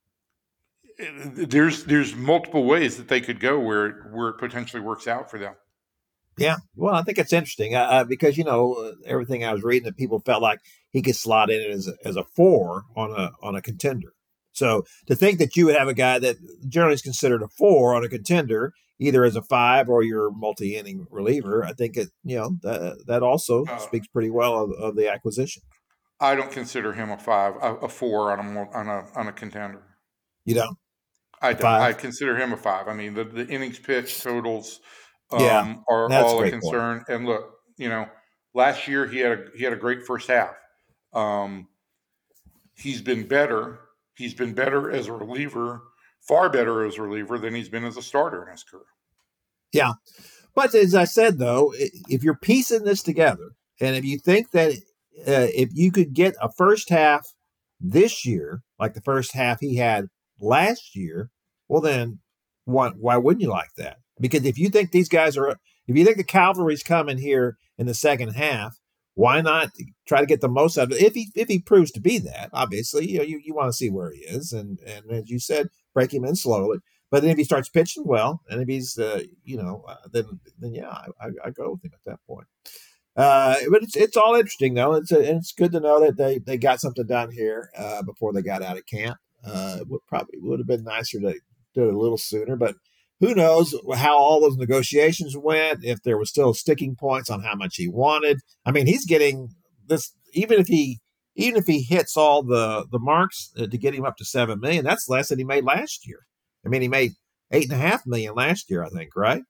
Speaker 4: there's there's multiple ways that they could go where it, where it potentially works out for them.
Speaker 3: Yeah, well, I think it's interesting uh, uh, because you know uh, everything I was reading that people felt like he could slot in as a, as a four on a on a contender. So to think that you would have a guy that generally is considered a four on a contender, either as a five or your multi-inning reliever, I think it you know that that also
Speaker 4: Uh,
Speaker 3: speaks pretty well of, of the acquisition.
Speaker 4: I don't consider him a five, a, a four on a mo- on a on a contender.
Speaker 3: You know,
Speaker 4: I don't.
Speaker 3: Five?
Speaker 4: I consider him a five. I mean, the, the innings pitched totals um,
Speaker 3: Yeah,
Speaker 4: are
Speaker 3: that's a
Speaker 4: all a
Speaker 3: great
Speaker 4: concern. And look, you know, last year he had a he had a great first half. Um, he's been better. He's been better as a reliever, far better as a reliever than he's been as a starter in his career.
Speaker 3: Yeah. But as I said, though, i- if you're piecing this together, and if you think that uh, if you could get a first half this year, like the first half he had last year, well, then why, why wouldn't you like that? Because if you think these guys are, if you think the cavalry's coming here in the second half, why not try to get the most out of it? If he if he proves to be that, obviously, you know, you, you want to see where he is, and and as you said, break him in slowly. But then if he starts pitching well, and if he's, uh, you know, uh, then then yeah, I, I, I go with him at that point. Uh, but it's it's all interesting though. It's a, it's good to know that they, they got something done here uh, before they got out of camp. Uh, it would probably would have been nicer to do it a little sooner, but who knows how all those negotiations went? If there was still sticking points on how much he wanted. I mean, he's getting this even if he even if he hits all the the marks uh, to get him up to seven million. That's less than he made last year. I mean, he made eight and a half million last year, I think, right?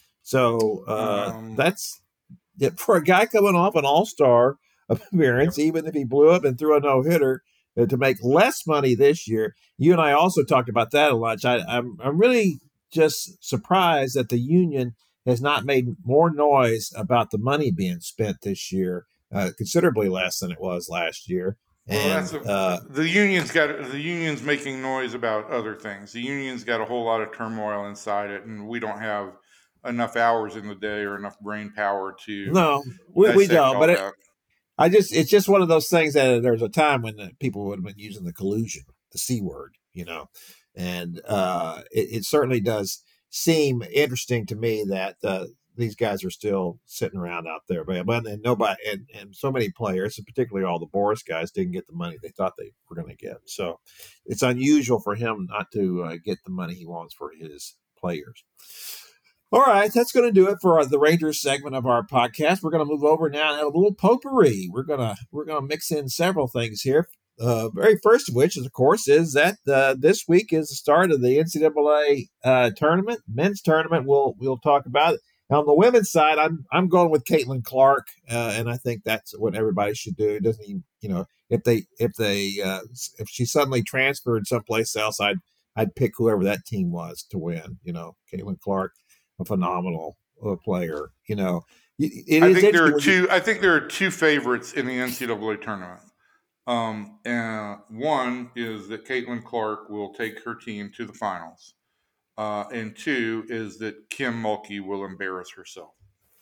Speaker 3: So uh, um, that's. For a guy coming off an all-star appearance, yep. even if he blew up and threw a no-hitter, uh, to make less money this year. You and I also talked about that a lot. I, I'm, I'm really just surprised that the union has not made more noise about the money being spent this year, uh, considerably less than it was last year. And
Speaker 4: well, a, uh, the union's got the union's making noise about other things. The union's got a whole lot of turmoil inside it, and we don't have enough hours in the day or enough brain power to
Speaker 3: no we, we don't but it, I just it's just one of those things that there's a time when the people would have been using the collusion, the C word, you know, and uh it, it certainly does seem interesting to me that uh these guys are still sitting around out there, but and nobody and, and so many players, and particularly all the Boras guys, didn't get the money they thought they were going to get. So it's unusual for him not to uh, get the money he wants for his players. All right, that's going to do it for our, the Rangers segment of our podcast. We're going to move over now and have a little potpourri. We're going to we're going to mix in several things here. Uh, very first of which, is, of course, is that uh, this week is the start of the N C double A uh, tournament, men's tournament. We'll we'll talk about it. Now, on the women's side, I'm I'm going with Caitlin Clark, uh, and I think that's what everybody should do. It doesn't even, you know, if they if they uh, if she suddenly transferred someplace else, I'd I'd pick whoever that team was to win. You know, Caitlin Clark. A phenomenal uh, player, you know. It
Speaker 4: I think there are two. You, I think there are two favorites in the N C double A tournament. Um, and one is that Caitlin Clark will take her team to the finals, uh, and two is that Kim Mulkey will embarrass herself.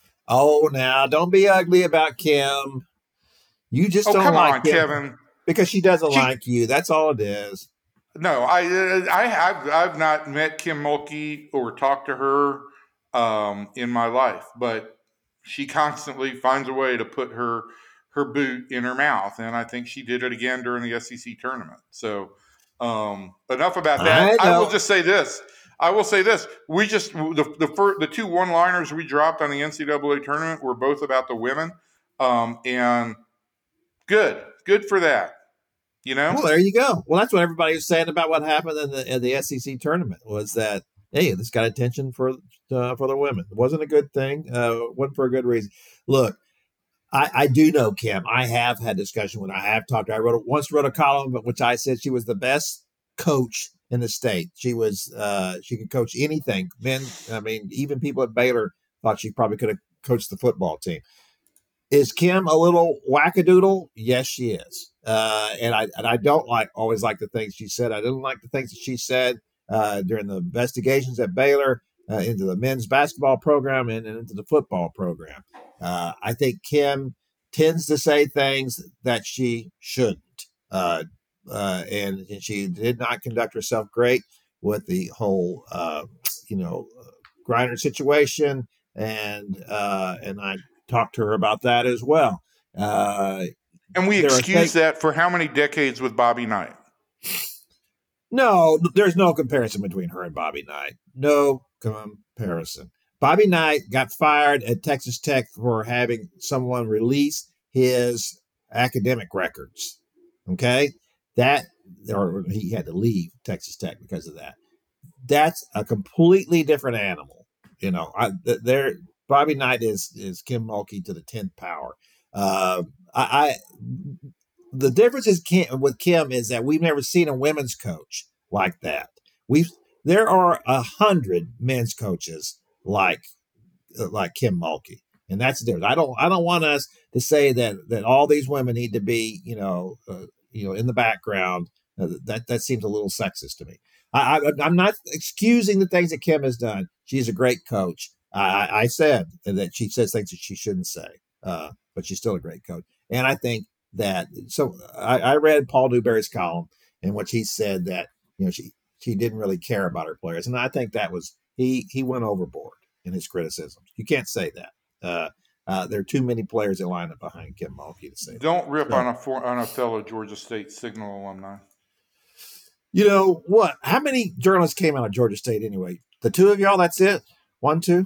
Speaker 3: Oh, now don't be ugly about Kim. You just
Speaker 4: oh,
Speaker 3: don't
Speaker 4: come
Speaker 3: like
Speaker 4: on,
Speaker 3: Kim
Speaker 4: Kevin,
Speaker 3: because she doesn't
Speaker 4: she,
Speaker 3: like you. That's all it is.
Speaker 4: No, I, I have I've not met Kim Mulkey or talked to her um, in my life, but she constantly finds a way to put her her boot in her mouth, and I think she did it again during the S E C tournament. So um, enough about that. I, I will just say this. I will say this. We just the the, first, the two one-liners we dropped on the N C double A tournament were both about the women, um, and good, good for that. You know.
Speaker 3: Well, there you go. Well, that's what everybody was saying about what happened in the in the S E C tournament was that hey, this got attention for uh, for the women. It wasn't a good thing. Uh, wasn't for a good reason. Look, I, I do know Kim. I have had discussion with her. I have talked to her. I wrote once wrote a column in which I said she was the best coach in the state. She was uh, she could coach anything. Men, I mean, even people at Baylor thought she probably could have coached the football team. Is Kim a little wackadoodle? Yes, she is. Uh, and I and I don't like always like the things she said. I didn't like the things that she said uh, during the investigations at Baylor uh, into the men's basketball program and, and into the football program. Uh, I think Kim tends to say things that she shouldn't. Uh, uh, and, and she did not conduct herself great with the whole, uh, you know, Griner situation. And and and I talked to her about that as well. Uh,
Speaker 4: and we excuse that for how many decades with Bobby Knight?
Speaker 3: No, there's no comparison between her and Bobby Knight. No comparison. Bobby Knight got fired at Texas Tech for having someone release his academic records. Okay? That, or he had to leave Texas Tech because of that. That's a completely different animal. You know, I, there, Bobby Knight is is Kim Mulkey to the tenth power. Uh, I, I the difference is Kim, with Kim is that we've never seen a women's coach like that. We've there are a hundred men's coaches like like Kim Mulkey, and that's the difference. I don't I don't want us to say that that all these women need to be you know uh, you know in the background. Uh, that that seems a little sexist to me. I, I, I'm not excusing the things that Kim has done. She's a great coach. I, I said that she says things that she shouldn't say, uh, but she's still a great coach. And I think that, so I, I read Paul Newberry's column in which he said that, you know, she, she didn't really care about her players, and I think that was he he went overboard in his criticisms. You can't say that. Uh, uh, there are too many players that line up behind Kim Mulkey to say that.
Speaker 4: Don't rip
Speaker 3: So,
Speaker 4: on a for, on a fellow Georgia State Signal alumni.
Speaker 3: You know what? How many journalists came out of Georgia State anyway? The two of y'all, that's it? One, two?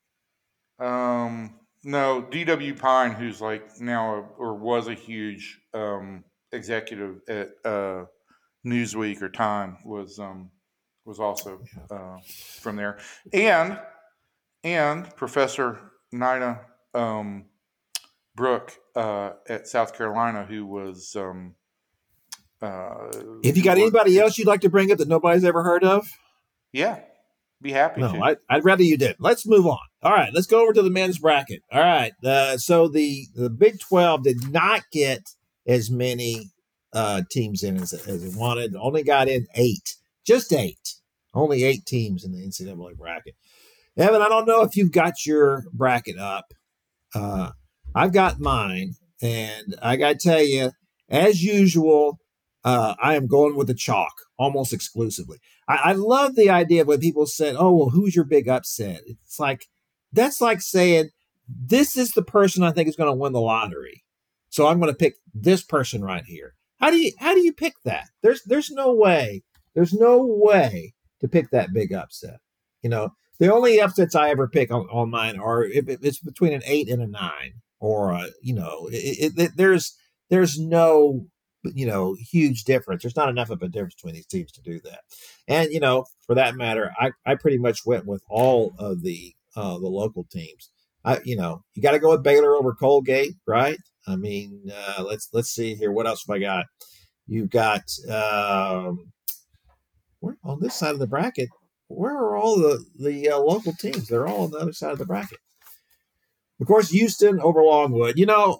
Speaker 4: Um, no, D W Pine, who's like now a, or was a huge um, executive at uh, Newsweek or Time, was um, was also uh, from there, and and Professor Nina um, Brooke uh, at South Carolina, who was. Um, uh,
Speaker 3: If you got anybody else you'd like to bring up that nobody's ever heard of?
Speaker 4: Yeah, be happy
Speaker 3: No,
Speaker 4: to.
Speaker 3: I, I'd rather you did. Let's move on. All right, let's go over to the men's bracket. All right, uh, so the, the Big twelve did not get as many uh, teams in as, as it wanted. Only got in eight, just eight. Only eight teams in the N C double A bracket. Evan, I don't know if you've got your bracket up. Uh, I've got mine, and I got to tell you, as usual, uh, I am going with the chalk almost exclusively. I, I love the idea of when people said, oh, well, who's your big upset? It's like, that's like saying, this is the person I think is going to win the lottery. So I'm going to pick this person right here. How do you, how do you pick that? There's, there's no way, there's no way to pick that big upset. You know, the only upsets I ever pick on, on mine are if it's between an eight and a nine, or a, you know, it, it, it, there's there's no you know huge difference. There's not enough of a difference between these teams to do that. And you know, for that matter, I, I pretty much went with all of the uh, the local teams. I you know you got to go with Baylor over Colgate, right? I mean, uh, let's let's see here. What else have I got? You've got um, where on this side of the bracket. Where are all the, the uh, local teams? They're all on the other side of the bracket. Of course, Houston over Longwood. You know,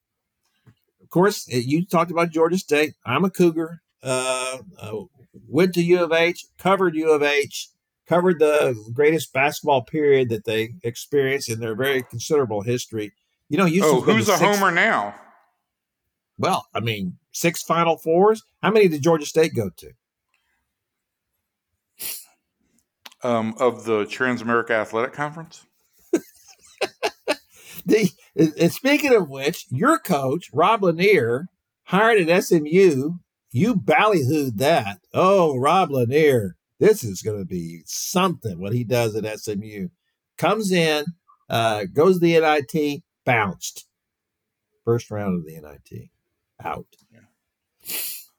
Speaker 3: of course, you talked about Georgia State. I'm a Cougar. Uh, uh, went to U of H, covered U of H, covered the greatest basketball period that they experienced in their very considerable history. You know, Houston's
Speaker 4: oh, who's a
Speaker 3: six,
Speaker 4: homer now?
Speaker 3: Well, I mean, six Final Fours. How many did Georgia State go to?
Speaker 4: Um, of the Trans-America Athletic Conference?
Speaker 3: the, and speaking of which, your coach, Rob Lanier, hired at S M U. You ballyhooed that. Oh, Rob Lanier, this is going to be something, what he does at S M U. Comes in, uh, goes to the N I T, bounced. First round of the N I T. Out.
Speaker 4: Yeah.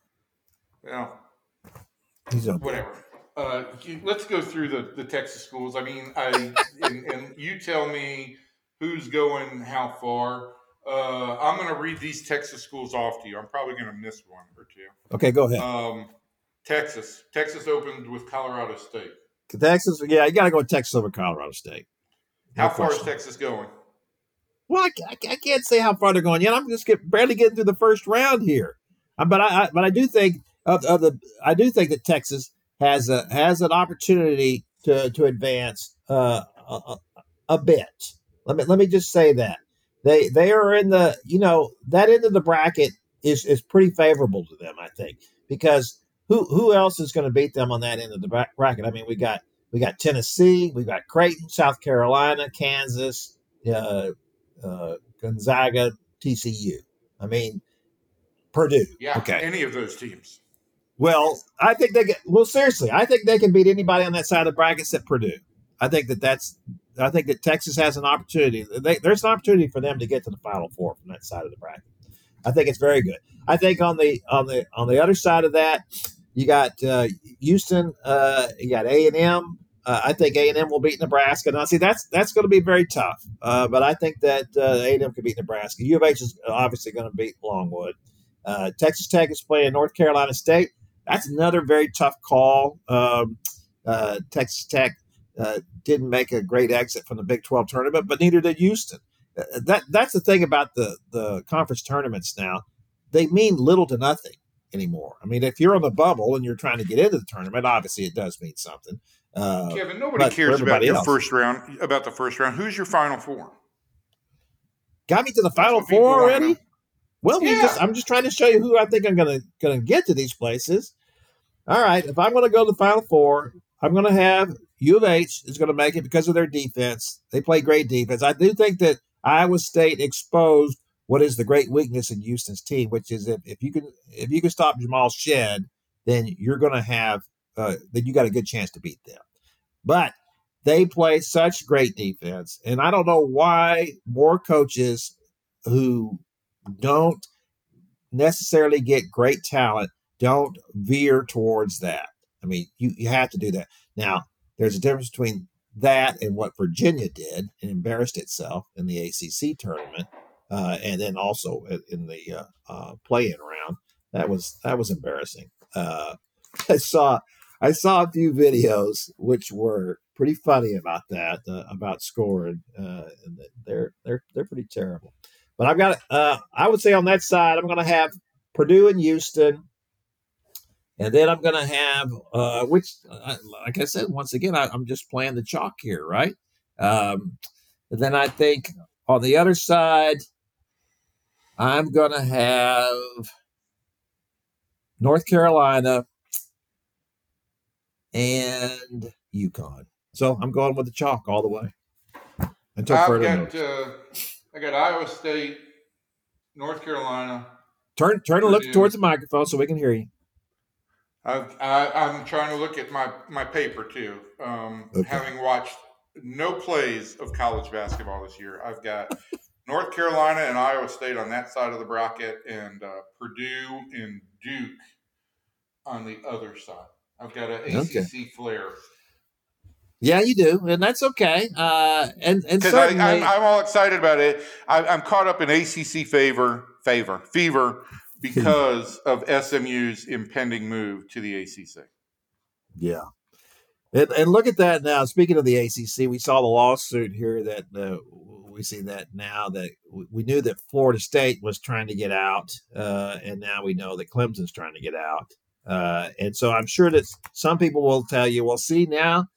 Speaker 4: Well,
Speaker 3: He's okay.
Speaker 4: Whatever. Uh, let's go through the, the Texas schools. I mean, I and, and you tell me who's going how far. Uh, I'm going to read these Texas schools off to you. I'm probably going to miss one or two.
Speaker 3: Okay, go ahead.
Speaker 4: Um, Texas. Texas opened with Colorado State.
Speaker 3: Texas, yeah, you got to go with Texas over Colorado State. No
Speaker 4: how far
Speaker 3: question.
Speaker 4: is Texas going?
Speaker 3: Well, I, I, I can't say how far they're going yet. I'm just get, barely getting through the first round here. Uh, but I, I but I do think of, of the I do think that Texas has a has an opportunity to to advance uh, a, a bit. Let me let me just say that they they are in the you know that end of the bracket is is pretty favorable to them, I think, because who who else is going to beat them on that end of the bracket? I mean, we got we got Tennessee, we got Creighton, South Carolina, Kansas, uh, uh, Gonzaga, T C U. I mean, Purdue.
Speaker 4: Yeah,
Speaker 3: okay.
Speaker 4: Any of those teams.
Speaker 3: Well, I think they get. Well, seriously, I think they can beat anybody on that side of the bracket except Purdue. I think that that's. I think that Texas has an opportunity. They, there's an opportunity for them to get to the Final Four from that side of the bracket. I think it's very good. I think on the on the on the other side of that, you got uh, Houston. Uh, you got A and M. Uh, I think A and M will beat Nebraska. Now, see, that's that's going to be very tough. Uh, but I think that uh, A and M can beat Nebraska. U of H is obviously going to beat Longwood. Uh, Texas Tech is playing North Carolina State. That's another very tough call. Um, uh, Texas Tech uh, didn't make a great exit from the Big twelve tournament, but neither did Houston. Uh, that that's the thing about the the conference tournaments now; they mean little to nothing anymore. I mean, if you're on the bubble and you're trying to get into the tournament, obviously it does mean something. Uh,
Speaker 4: Kevin, nobody cares about your else. first round. About the first round, who's your Final Four?
Speaker 3: Got me to the Final Four already. Well, yeah. we just, I'm just trying to show you who I think I'm going to going to get to these places. All right, if I'm going to go to the Final Four, I'm going to have U of H is going to make it because of their defense. They play great defense. I do think that Iowa State exposed what is the great weakness in Houston's team, which is if, if you can if you can stop Jamal Shed, then you're going to have uh, then you got a good chance to beat them. But they play such great defense, and I don't know why more coaches who don't necessarily get great talent don't veer towards that. I mean, you, you have to do that. Now, there's a difference between that and what Virginia did and embarrassed itself in the A C C tournament, uh, and then also in the uh, uh, play-in round. That was that was embarrassing. Uh, I saw I saw a few videos which were pretty funny about that, uh, about scoring, uh, and they're they're they're pretty terrible. But I've got uh, I would say on that side, I'm going to have Purdue and Houston. And then I'm going to have, uh, which, uh, like I said, once again, I, I'm just playing the chalk here, right? Um, and then I think on the other side, I'm going to have North Carolina and UConn. So I'm going with the chalk all the way. Until
Speaker 4: I've
Speaker 3: further
Speaker 4: got
Speaker 3: notice.
Speaker 4: uh, I got Iowa State, North Carolina.
Speaker 3: Turn turn and look towards the microphone so we can hear you.
Speaker 4: I've, I, I'm trying to look at my, my paper too. Um,
Speaker 3: Okay.
Speaker 4: Having watched no plays of college basketball this year, I've got North Carolina and Iowa State on that side of the bracket, and uh, Purdue and Duke on the other side. I've got an A C C okay. flair.
Speaker 3: Yeah, you do, and that's okay. Uh, and and certainly,
Speaker 4: I, I'm, I'm all excited about it. I, I'm caught up in A C C favor, favor, fever. Because of S M U's impending move to the A C C.
Speaker 3: Yeah. And, and look at that now. Speaking of the A C C, we saw the lawsuit here that uh, we see that now that we knew that Florida State was trying to get out. Uh, and now we know that Clemson's trying to get out. Uh, and so I'm sure that some people will tell you, well, see, now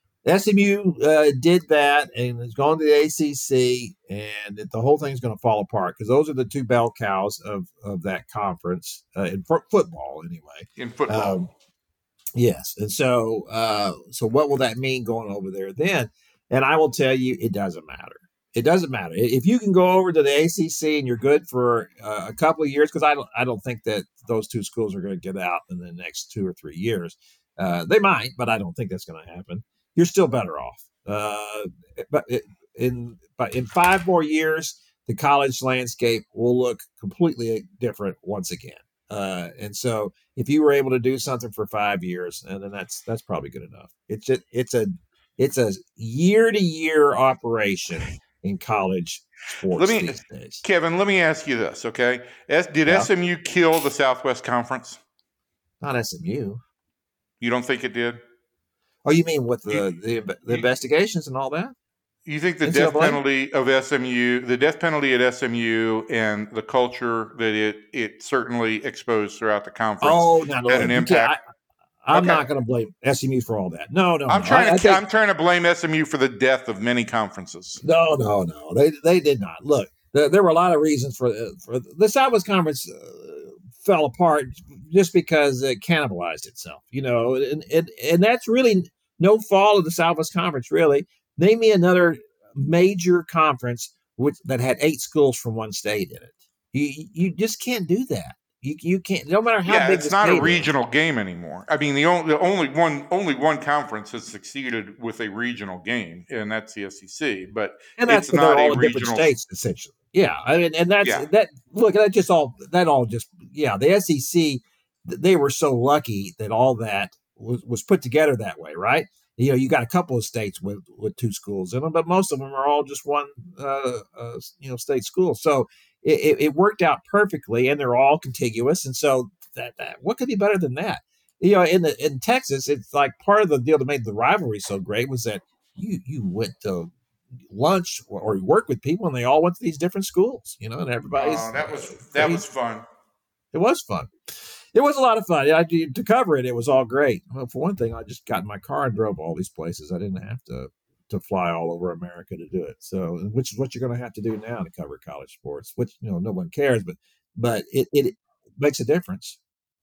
Speaker 3: S M U uh, did that and is going to the A C C, and the whole thing's going to fall apart because those are the two bell cows of, of that conference uh, in f- football, anyway.
Speaker 4: In football,
Speaker 3: um, yes. And so, uh, so what will that mean going over there then? And I will tell you, it doesn't matter. It doesn't matter if you can go over to the A C C and you're good for uh, a couple of years. Because I don't, I don't think that those two schools are going to get out in the next two or three years. Uh, they might, but I don't think that's going to happen. You're still better off. Uh, but in but in five more years, the college landscape will look completely different once again. Uh, and so, if you were able to do something for five years, and then that's that's probably good enough. It's just, it's a it's a year to year operation in college sports
Speaker 4: let me,
Speaker 3: these days.
Speaker 4: Kevin, let me ask you this, okay? S, did yeah. S M U kill the Southwest Conference?
Speaker 3: Not S M U.
Speaker 4: You don't think it did?
Speaker 3: Oh, you mean with the, you, the, the
Speaker 4: you,
Speaker 3: investigations and all that?
Speaker 4: You think the death penalty of S M U, the death penalty at S M U, and the culture that it it certainly exposed throughout the conference
Speaker 3: oh, no, no,
Speaker 4: had an impact?
Speaker 3: I, I'm okay. not going to blame S M U for all that. No, no,
Speaker 4: I'm
Speaker 3: no.
Speaker 4: trying
Speaker 3: I,
Speaker 4: to
Speaker 3: I think,
Speaker 4: I'm trying to blame S M U for the death of many conferences.
Speaker 3: No, no, no. They they did not. Look, there, there were a lot of reasons for for the Southwest Conference uh, fell apart just because it cannibalized itself. You know, and and, and that's really no fault of the Southwest Conference, really. Name me another major conference which, that had eight schools from one state in it. You you just can't do that. You you can't. No matter how
Speaker 4: yeah,
Speaker 3: big
Speaker 4: it's
Speaker 3: the
Speaker 4: not
Speaker 3: state
Speaker 4: a regional
Speaker 3: is.
Speaker 4: game anymore. I mean, the only the only one only one conference has succeeded with a regional game, and that's the S E C. But
Speaker 3: and that's
Speaker 4: it's not
Speaker 3: they're all
Speaker 4: a
Speaker 3: in
Speaker 4: regional
Speaker 3: different states, essentially. Yeah, I mean, and that's
Speaker 4: yeah.
Speaker 3: that. Look, that just all that all just yeah. The S E C, they were so lucky that all that was, was put together that way, right? You know, you got a couple of states with, with two schools in them, but most of them are all just one, uh, uh, you know, state school. So it, it worked out perfectly, and they're all contiguous. And so that, that what could be better than that? You know, in the in Texas, it's like part of the deal that made the rivalry so great was that you you went to lunch or, or worked with people, and they all went to these different schools. You know, and everybody's
Speaker 4: oh, that was
Speaker 3: uh,
Speaker 4: that was fun.
Speaker 3: It was fun. It was a lot of fun. I, to cover it, it was all great. Well, for one thing, I just got in my car and drove all these places. I didn't have to to fly all over America to do it. So, which is what you're going to have to do now to cover college sports, which, you know, no one cares, but but it, it makes a difference.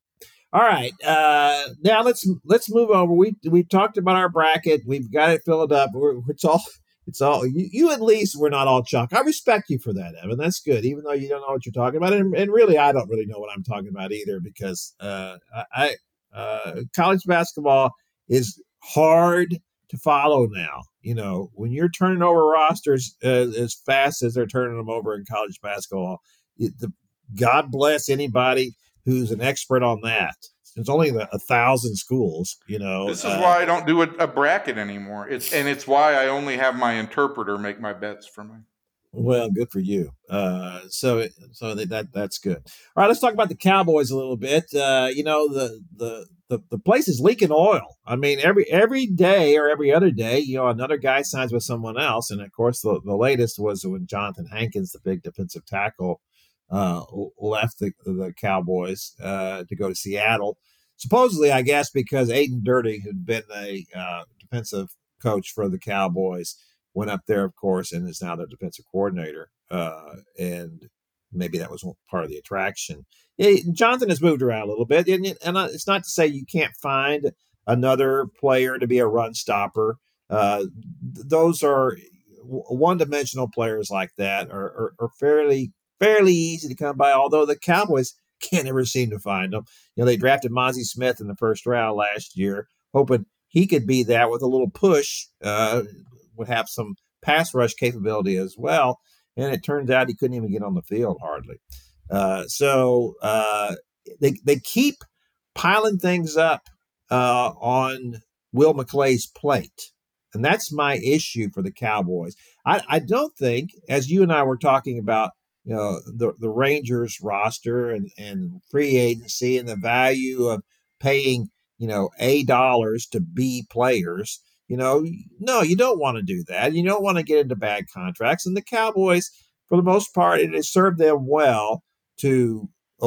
Speaker 3: All right. Uh, now let's let's move over. We we talked about our bracket. We've got it filled up. We're, it's all it's all you, you. At least we're not all chalk. I respect you for that, Evan. That's good. Even though you don't know what you're talking about, and, and really, I don't really know what I'm talking about either, because uh, I uh, college basketball is hard to follow now. You know, when you're turning over rosters uh, as fast as they're turning them over in college basketball, it, the, God bless anybody who's an expert on that. It's only a thousand schools, you know.
Speaker 4: This is
Speaker 3: uh,
Speaker 4: why I don't do a, a bracket anymore. It's and it's why I only have my interpreter make my bets for me.
Speaker 3: Well, good for you. Uh, so, so that, that that's good. All right, let's talk about the Cowboys a little bit. Uh, you know, the, the the the place is leaking oil. I mean, every every day or every other day, you know, another guy signs with someone else. And of course, the, the latest was when Jonathan Hankins, the big defensive tackle, uh, left the the Cowboys uh, to go to Seattle. Supposedly, I guess, because Aiden Dirty had been a uh, defensive coach for the Cowboys. Went up there, of course, and is now the defensive coordinator. Uh, and maybe that was part of the attraction. Yeah, Jonathan has moved around a little bit. And, and it's not to say you can't find another player to be a run stopper. Uh, those are one-dimensional players like that are, are, are fairly fairly easy to come by, although the Cowboys can't ever seem to find them. You know, they drafted Mozzie Smith in the first round last year, hoping he could be that with a little push, uh, would have some pass rush capability as well. And it turns out he couldn't even get on the field hardly. Uh, so uh, they they keep piling things up uh, on Will McClay's plate. And that's my issue for the Cowboys. I, I don't think, as you and I were talking about, you know, the, the Rangers roster and, and free agency and the value of paying, you know, A dollars to B players. You know, no, you don't want to do that. You don't want to get into bad contracts. And the Cowboys, for the most part, it has served them well to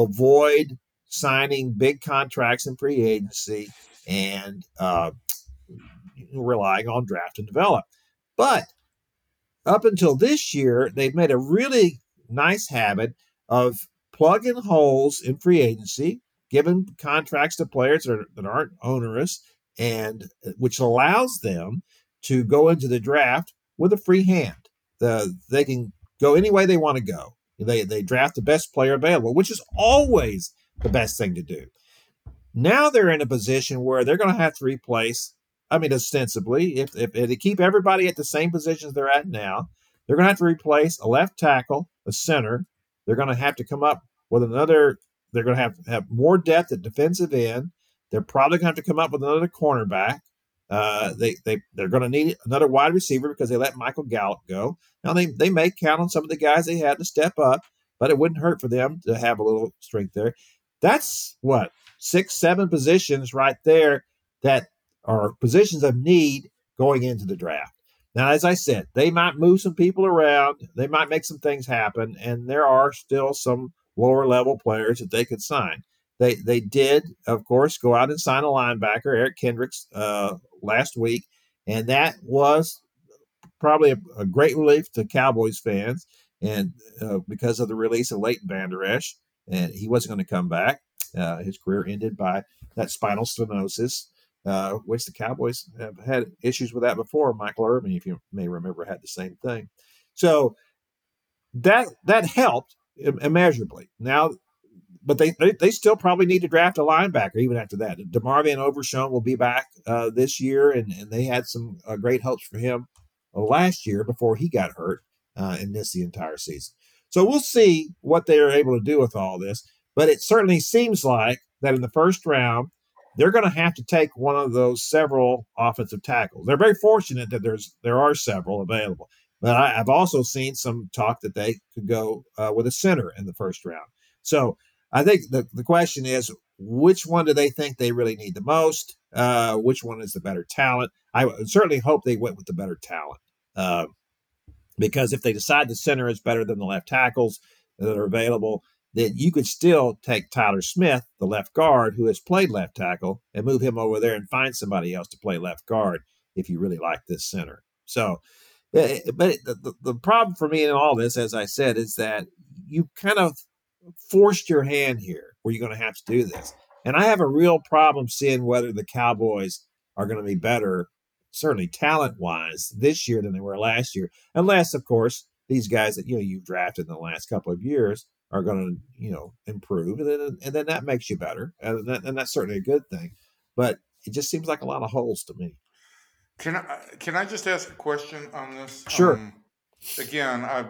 Speaker 3: avoid signing big contracts in free agency and uh, relying on draft and develop. But up until this year, they've made a really nice habit of plugging holes in free agency, giving contracts to players that, are, that aren't onerous, and which allows them to go into the draft with a free hand. The, they can go any way they want to go. They they draft the best player available, which is always the best thing to do. Now they're in a position where they're going to have to replace, I mean, ostensibly, if, if, if they keep everybody at the same positions they're at now, they're going to have to replace a left tackle, a center. They're going to have to come up with another, they're going to have to have more depth at defensive end. They're probably going to have to come up with another cornerback. Uh, they, they, they're going to need another wide receiver because they let Michael Gallup go. Now, they, they may count on some of the guys they had to step up, but it wouldn't hurt for them to have a little strength there. That's what, six, seven positions right there that are positions of need going into the draft. Now, as I said, they might move some people around. They might make some things happen, and there are still some lower-level players that they could sign. They they did, of course, go out and sign a linebacker, Eric Kendricks, uh, last week, and that was probably a, a great relief to Cowboys fans, and uh, because of the release of Leighton Vander Esch, and he wasn't going to come back. Uh, his career ended by that spinal stenosis, uh, which the Cowboys have had issues with that before. Michael Irvin, if you may remember, had the same thing. So that that helped immeasurably. Now, but they, they they still probably need to draft a linebacker even after that. DeMarvion Overshown will be back uh, this year, and, and they had some uh, great hopes for him last year before he got hurt uh, and missed the entire season. So we'll see what they are able to do with all this. But it certainly seems like that in the first round, they're going to have to take one of those several offensive tackles. They're very fortunate that there's there are several available. But I, I've also seen some talk that they could go uh, with a center in the first round. So I think the, the question is, which one do they think they really need the most? Uh, which one is the better talent? I certainly hope they went with the better talent. Uh, because if they decide the center is better than the left tackles that are available, then you could still take Tyler Smith, the left guard, who has played left tackle, and move him over there and find somebody else to play left guard if you really like this center. So, but the, the problem for me in all this, as I said, is that you kind of forced your hand here where you're going to have to do this. And I have a real problem seeing whether the Cowboys are going to be better, certainly talent-wise, this year than they were last year, unless, of course, these guys that you know you've drafted in the last couple of years are going to you know improve, and then and then that makes you better, and, that, and that's certainly a good thing. But it just seems like a lot of holes to me.
Speaker 4: Can I can I just ask a question on this?
Speaker 3: Sure.
Speaker 4: Um, again, I'm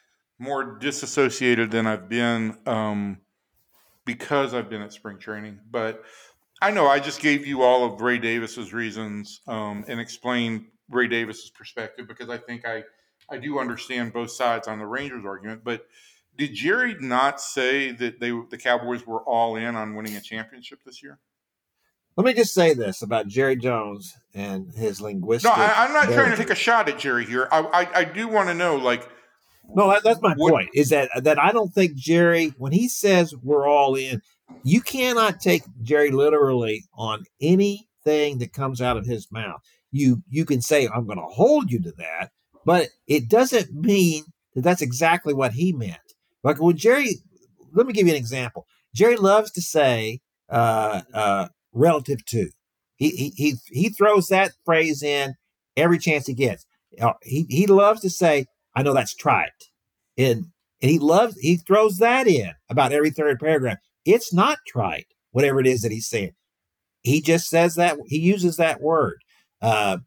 Speaker 4: more disassociated than I've been um, because I've been at spring training. But I know I just gave you all of Ray Davis's reasons um, and explained Ray Davis's perspective because I think I I do understand both sides on the Rangers argument. But did Jerry not say that they the Cowboys were all in on winning a championship this year?
Speaker 3: Let me just say this about Jerry Jones and his linguistic.
Speaker 4: No, I, I'm not
Speaker 3: ability.
Speaker 4: trying to take a shot at Jerry here. I I, I do want to know, like,
Speaker 3: no, that, that's my
Speaker 4: what,
Speaker 3: point. Is that that I don't think Jerry, when he says we're all in, you cannot take Jerry literally on anything that comes out of his mouth. You you can say I'm going to hold you to that, but it doesn't mean that that's exactly what he meant. Like when Jerry, let me give you an example. Jerry loves to say. Uh, uh, relative to. He, he he he throws that phrase in every chance he gets. Uh, he he loves to say, "I know that's trite," and and he loves he throws that in about every third paragraph. It's not trite, whatever it is that he's saying. He just says that he uses that word. Uh,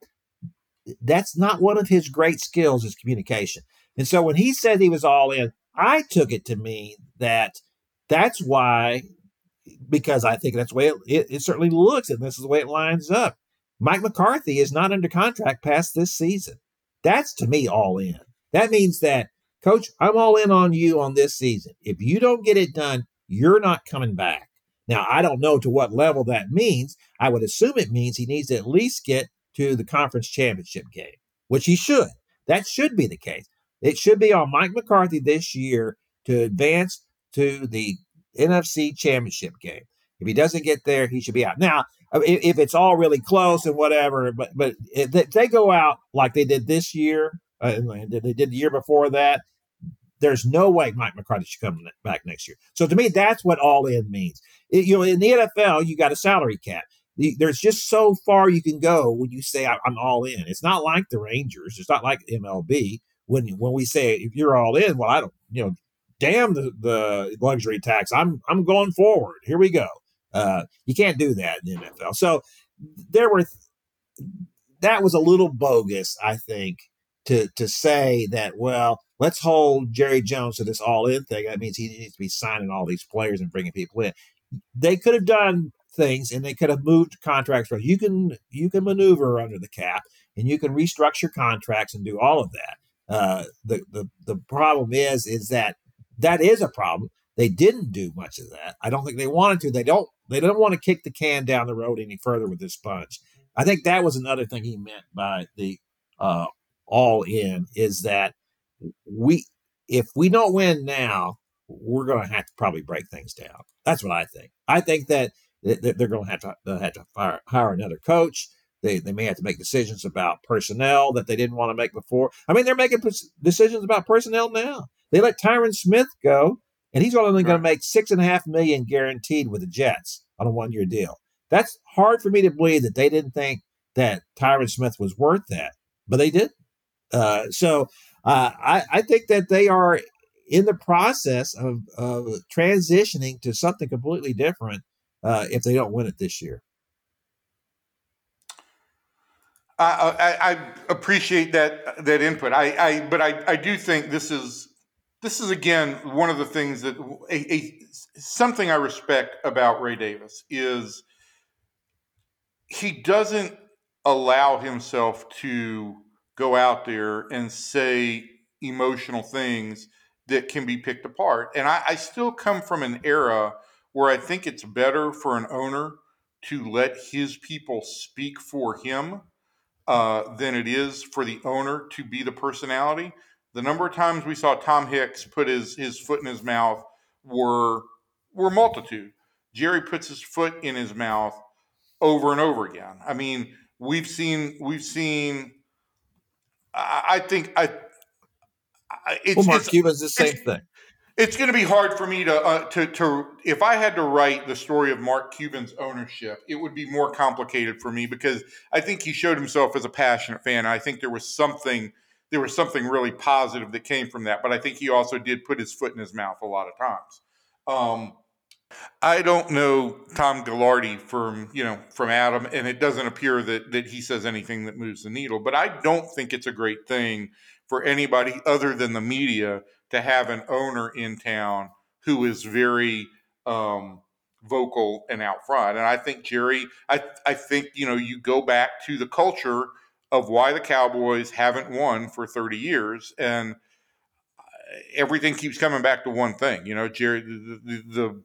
Speaker 3: that's not one of his great skills is communication. And so when he said he was all in, I took it to mean that that's why. Because I think that's the way it, it, it certainly looks, and this is the way it lines up. Mike McCarthy is not under contract past this season. That's, to me, all in. That means that, Coach, I'm all in on you on this season. If you don't get it done, you're not coming back. Now, I don't know to what level that means. I would assume it means he needs to at least get to the conference championship game, which he should. That should be the case. It should be on Mike McCarthy this year to advance to the N F C championship game. If he doesn't get there, he should be out. Now, if, if it's all really close and whatever, but but if they go out like they did this year, uh, they did the year before that, there's no way Mike McCarthy should come back next year. So to me, that's what all in means. It, you know, in the N F L, you got a salary cap. There's just so far you can go when you say I'm all in. It's not like the Rangers. It's not like M L B. When when we say if you're all in, well, I don't, you know. Damn the, the luxury tax. I'm I'm going forward. Here we go. Uh, you can't do that in the N F L. So there were that was a little bogus, I think, to to say that, well, let's hold Jerry Jones to this all-in thing. That means he needs to be signing all these players and bringing people in. They could have done things, and they could have moved contracts. You can you can maneuver under the cap, and you can restructure contracts and do all of that. Uh, the the the problem is is that that is a problem. They didn't do much of that. I don't think they wanted to. They don't. They don't want to kick the can down the road any further with this bunch. I think that was another thing he meant by the uh, all in is that we, if we don't win now, we're going to have to probably break things down. That's what I think. I think that they're going to have to have to fire, hire another coach. They they may have to make decisions about personnel that they didn't want to make before. I mean, they're making decisions about personnel now. They let Tyron Smith go, and he's only going to make six and a half million guaranteed with the Jets on a one-year deal. That's hard for me to believe that they didn't think that Tyron Smith was worth that, but they did. Uh, so uh, I, I think that they are in the process of, of transitioning to something completely different uh, if they don't win it this year.
Speaker 4: Uh, I, I appreciate that that input. I, I but I, I do think this is this is again one of the things that a, a something I respect about Ray Davis is he doesn't allow himself to go out there and say emotional things that can be picked apart. And I, I still come from an era where I think it's better for an owner to let his people speak for him uh, than it is for the owner to be the personality. The number of times we saw Tom Hicks put his, his foot in his mouth were were multitude. Jerry puts his foot in his mouth over and over again. I mean, we've seen we've seen. I, I think I. I it's,
Speaker 3: well, Mark
Speaker 4: it's,
Speaker 3: Cuban's the same
Speaker 4: it's,
Speaker 3: thing.
Speaker 4: It's going to be hard for me to, uh, to, to, if I had to write the story of Mark Cuban's ownership, it would be more complicated for me because I think he showed himself as a passionate fan. I think there was something, there was something really positive that came from that. But I think he also did put his foot in his mouth a lot of times. Um, I don't know Tom Ghilardi from, you know, from Adam, and it doesn't appear that that he says anything that moves the needle. But I don't think it's a great thing for anybody other than the media to have an owner in town who is very um, vocal and out front. And I think Jerry, I I think, you know, you go back to the culture of why the Cowboys haven't won for thirty years, and everything keeps coming back to one thing. You know, Jerry, the the, the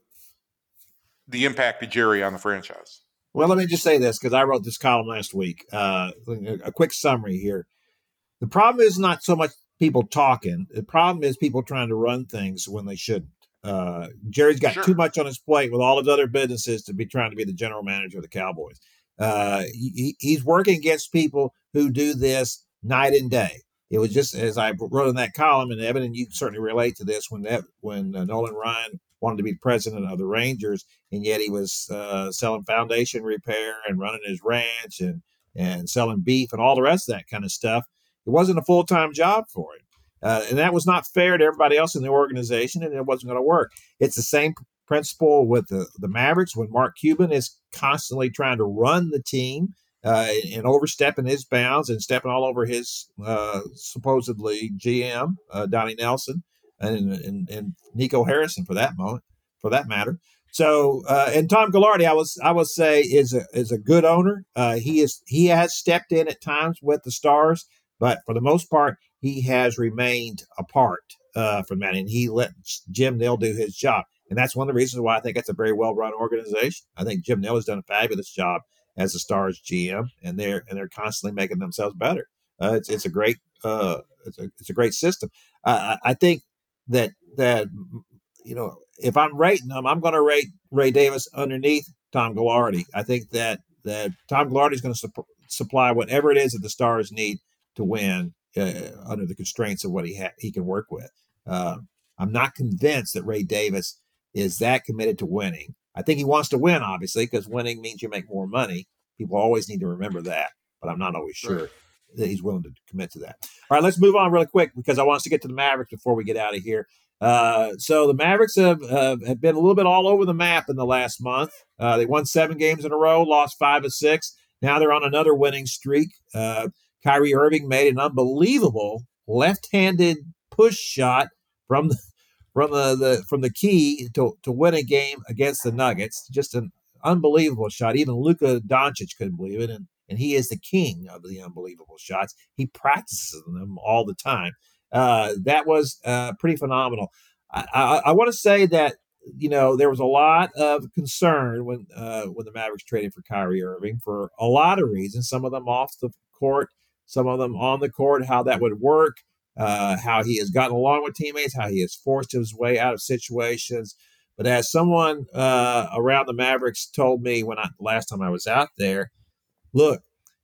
Speaker 4: the impact of Jerry on the franchise.
Speaker 3: Well, let me just say this because I wrote this column last week. Uh, a quick summary here. The problem is not so much people talking. The problem is people trying to run things when they shouldn't. Uh, Jerry's got
Speaker 4: Sure.
Speaker 3: too much on his plate with all his other businesses to be trying to be the general manager of the Cowboys. Uh, he, he's working against people who do this night and day. It was just, as I wrote in that column, and Evan, and you certainly relate to this, when that, when uh, Nolan Ryan wanted to be president of the Rangers, and yet he was uh, selling foundation repair and running his ranch and and selling beef and all the rest of that kind of stuff. It wasn't a full-time job for him. Uh, and that was not fair to everybody else in the organization, and it wasn't going to work. It's the same principle with the, the Mavericks when Mark Cuban is constantly trying to run the team uh, and overstepping his bounds and stepping all over his uh, supposedly G M, uh, Donnie Nelson, and, and, and Nico Harrison for that moment, for that matter. So, uh, and Tom Ghilardi, I was, I would say, is a is a good owner. Uh, he is he has stepped in at times with the Stars, but for the most part, he has remained apart uh, from that, and he let Jim Nill do his job. And that's one of the reasons why I think it's a very well-run organization. I think Jim Nill has done a fabulous job as the Stars G M, and they're and they're constantly making themselves better. Uh, it's it's a great uh, it's a it's a great system. Uh, I think that that you know if I'm rating them, I'm going to rate Ray Davis underneath Tom Ghilardi. I think that that Tom Ghilardi is going to su- supply whatever it is that the Stars need to win uh, under the constraints of what he ha- he can work with. Uh, I'm not convinced that Ray Davis is that committed to winning. I think he wants to win, obviously, because winning means you make more money. People always need to remember that, but I'm not always sure
Speaker 4: Right.
Speaker 3: that he's willing to commit to that. All right, let's move on really quick because I want us to get to the Mavericks before we get out of here. Uh, so the Mavericks have, uh, have been a little bit all over the map in the last month. Uh, they won seven games in a row, lost five of six. Now they're on another winning streak. Uh, Kyrie Irving made an unbelievable left-handed push shot from the from the, the from the key to, to win a game against the Nuggets. Just an unbelievable shot. Even Luka Doncic couldn't believe it, and and he is the king of the unbelievable shots. He practices them all the time. Uh, that was uh, pretty phenomenal. I, I, I want to say that you know there was a lot of concern when uh, when the Mavericks traded for Kyrie Irving for a lot of reasons. Some of them off the court, some of them on the court. How that would work. Uh, how he has gotten along with teammates, how he has forced his way out of situations. But as someone uh, around the Mavericks told me when I last time I was out there, look,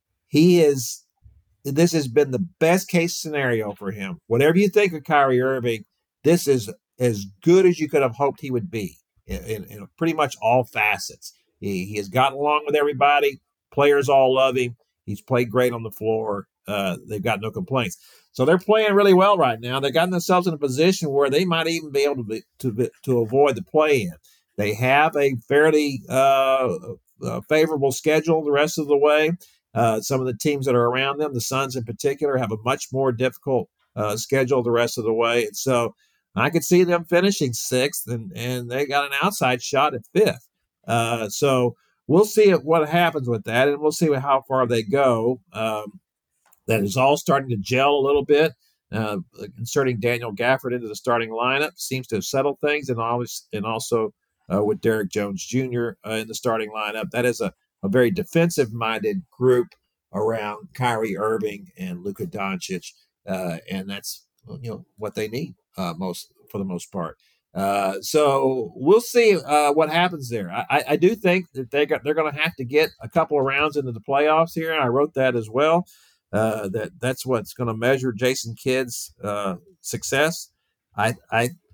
Speaker 3: he is. This has been the best case scenario for him. Whatever you think of Kyrie Irving, this is as good as you could have hoped he would be in, in, in pretty much all facets. He, he has gotten along with everybody. Players all love him. He's played great on the floor. Uh, they've got no complaints. So they're playing really well right now. They've gotten themselves in a position where they might even be able to be, to, be, to avoid the play-in. They have a fairly uh, uh, favorable schedule the rest of the way. Uh, some of the teams that are around them, the Suns in particular, have a much more difficult uh, schedule the rest of the way. And so I could see them finishing sixth, and, and they got an outside shot at fifth. Uh, so we'll see what happens with that, and we'll see how far they go. Um, that is all starting to gel a little bit. Uh, inserting Daniel Gafford into the starting lineup seems to have settled things, and always and also uh, with Derek Jones Junior Uh, in the starting lineup. That is a, a very defensive-minded group around Kyrie Irving and Luka Doncic, uh, and that's you know what they need uh, most for the most part. Uh, so we'll see uh, what happens there. I, I do think that they got they're going to have to get a couple of rounds into the playoffs here, and I wrote that as well. Uh, that that's what's going to measure Jason Kidd's uh, success. I, I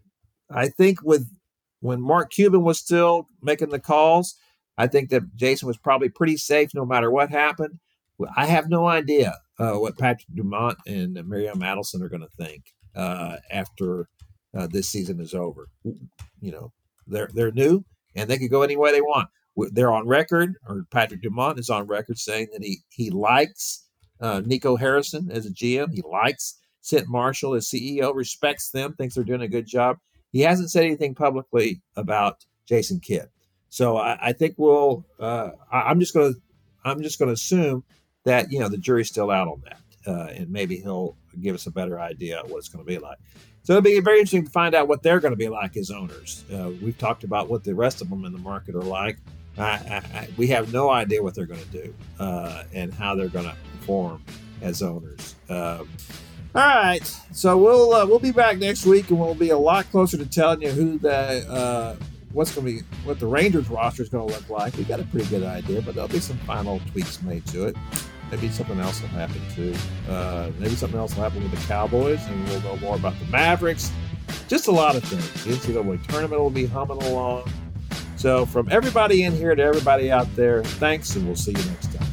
Speaker 3: I think with when Mark Cuban was still making the calls, I think that Jason was probably pretty safe no matter what happened. I have no idea uh, what Patrick Dumont and Miriam Adelson are going to think uh, after uh, this season is over. You know, they're they're new and they could go any way they want. They're on record, or Patrick Dumont is on record saying that he he likes uh, Nico Harrison as a G M. He likes Sid Marshall as C E O, respects them, thinks they're doing a good job. He hasn't said anything publicly about Jason Kidd. So I, I think we'll. Uh, I, I'm just going to. I'm just going to assume that you know the jury's still out on that, uh, and maybe he'll give us a better idea of what it's going to be like. So it'll be very interesting to find out what they're going to be like as owners. Uh, we've talked about what the rest of them in the market are like. I, I, I, we have no idea what they're going to do uh, and how they're going to perform as owners. Um, all right, so we'll uh, we'll be back next week, and we'll be a lot closer to telling you who the uh, what's going to be what the Rangers roster is going to look like. We got a pretty good idea, but there'll be some final tweaks made to it. Maybe something else will happen too. Uh, maybe something else will happen with the Cowboys, and we'll know more about the Mavericks. Just a lot of things. The N C double A tournament will be humming along. So from everybody in here to everybody out there, thanks, and we'll see you next time.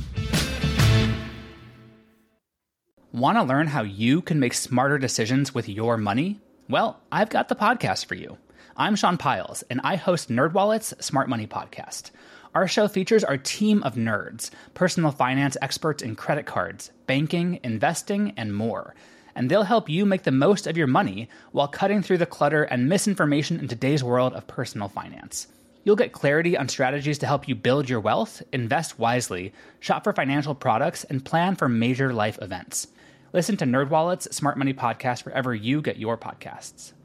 Speaker 5: Want to learn how you can make smarter decisions with your money? Well, I've got the podcast for you. I'm Sean Piles, and I host NerdWallet's Smart Money Podcast. Our show features our team of nerds, personal finance experts in credit cards, banking, investing, and more. And they'll help you make the most of your money while cutting through the clutter and misinformation in today's world of personal finance. You'll get clarity on strategies to help you build your wealth, invest wisely, shop for financial products, and plan for major life events. Listen to NerdWallet's Smart Money Podcast wherever you get your podcasts.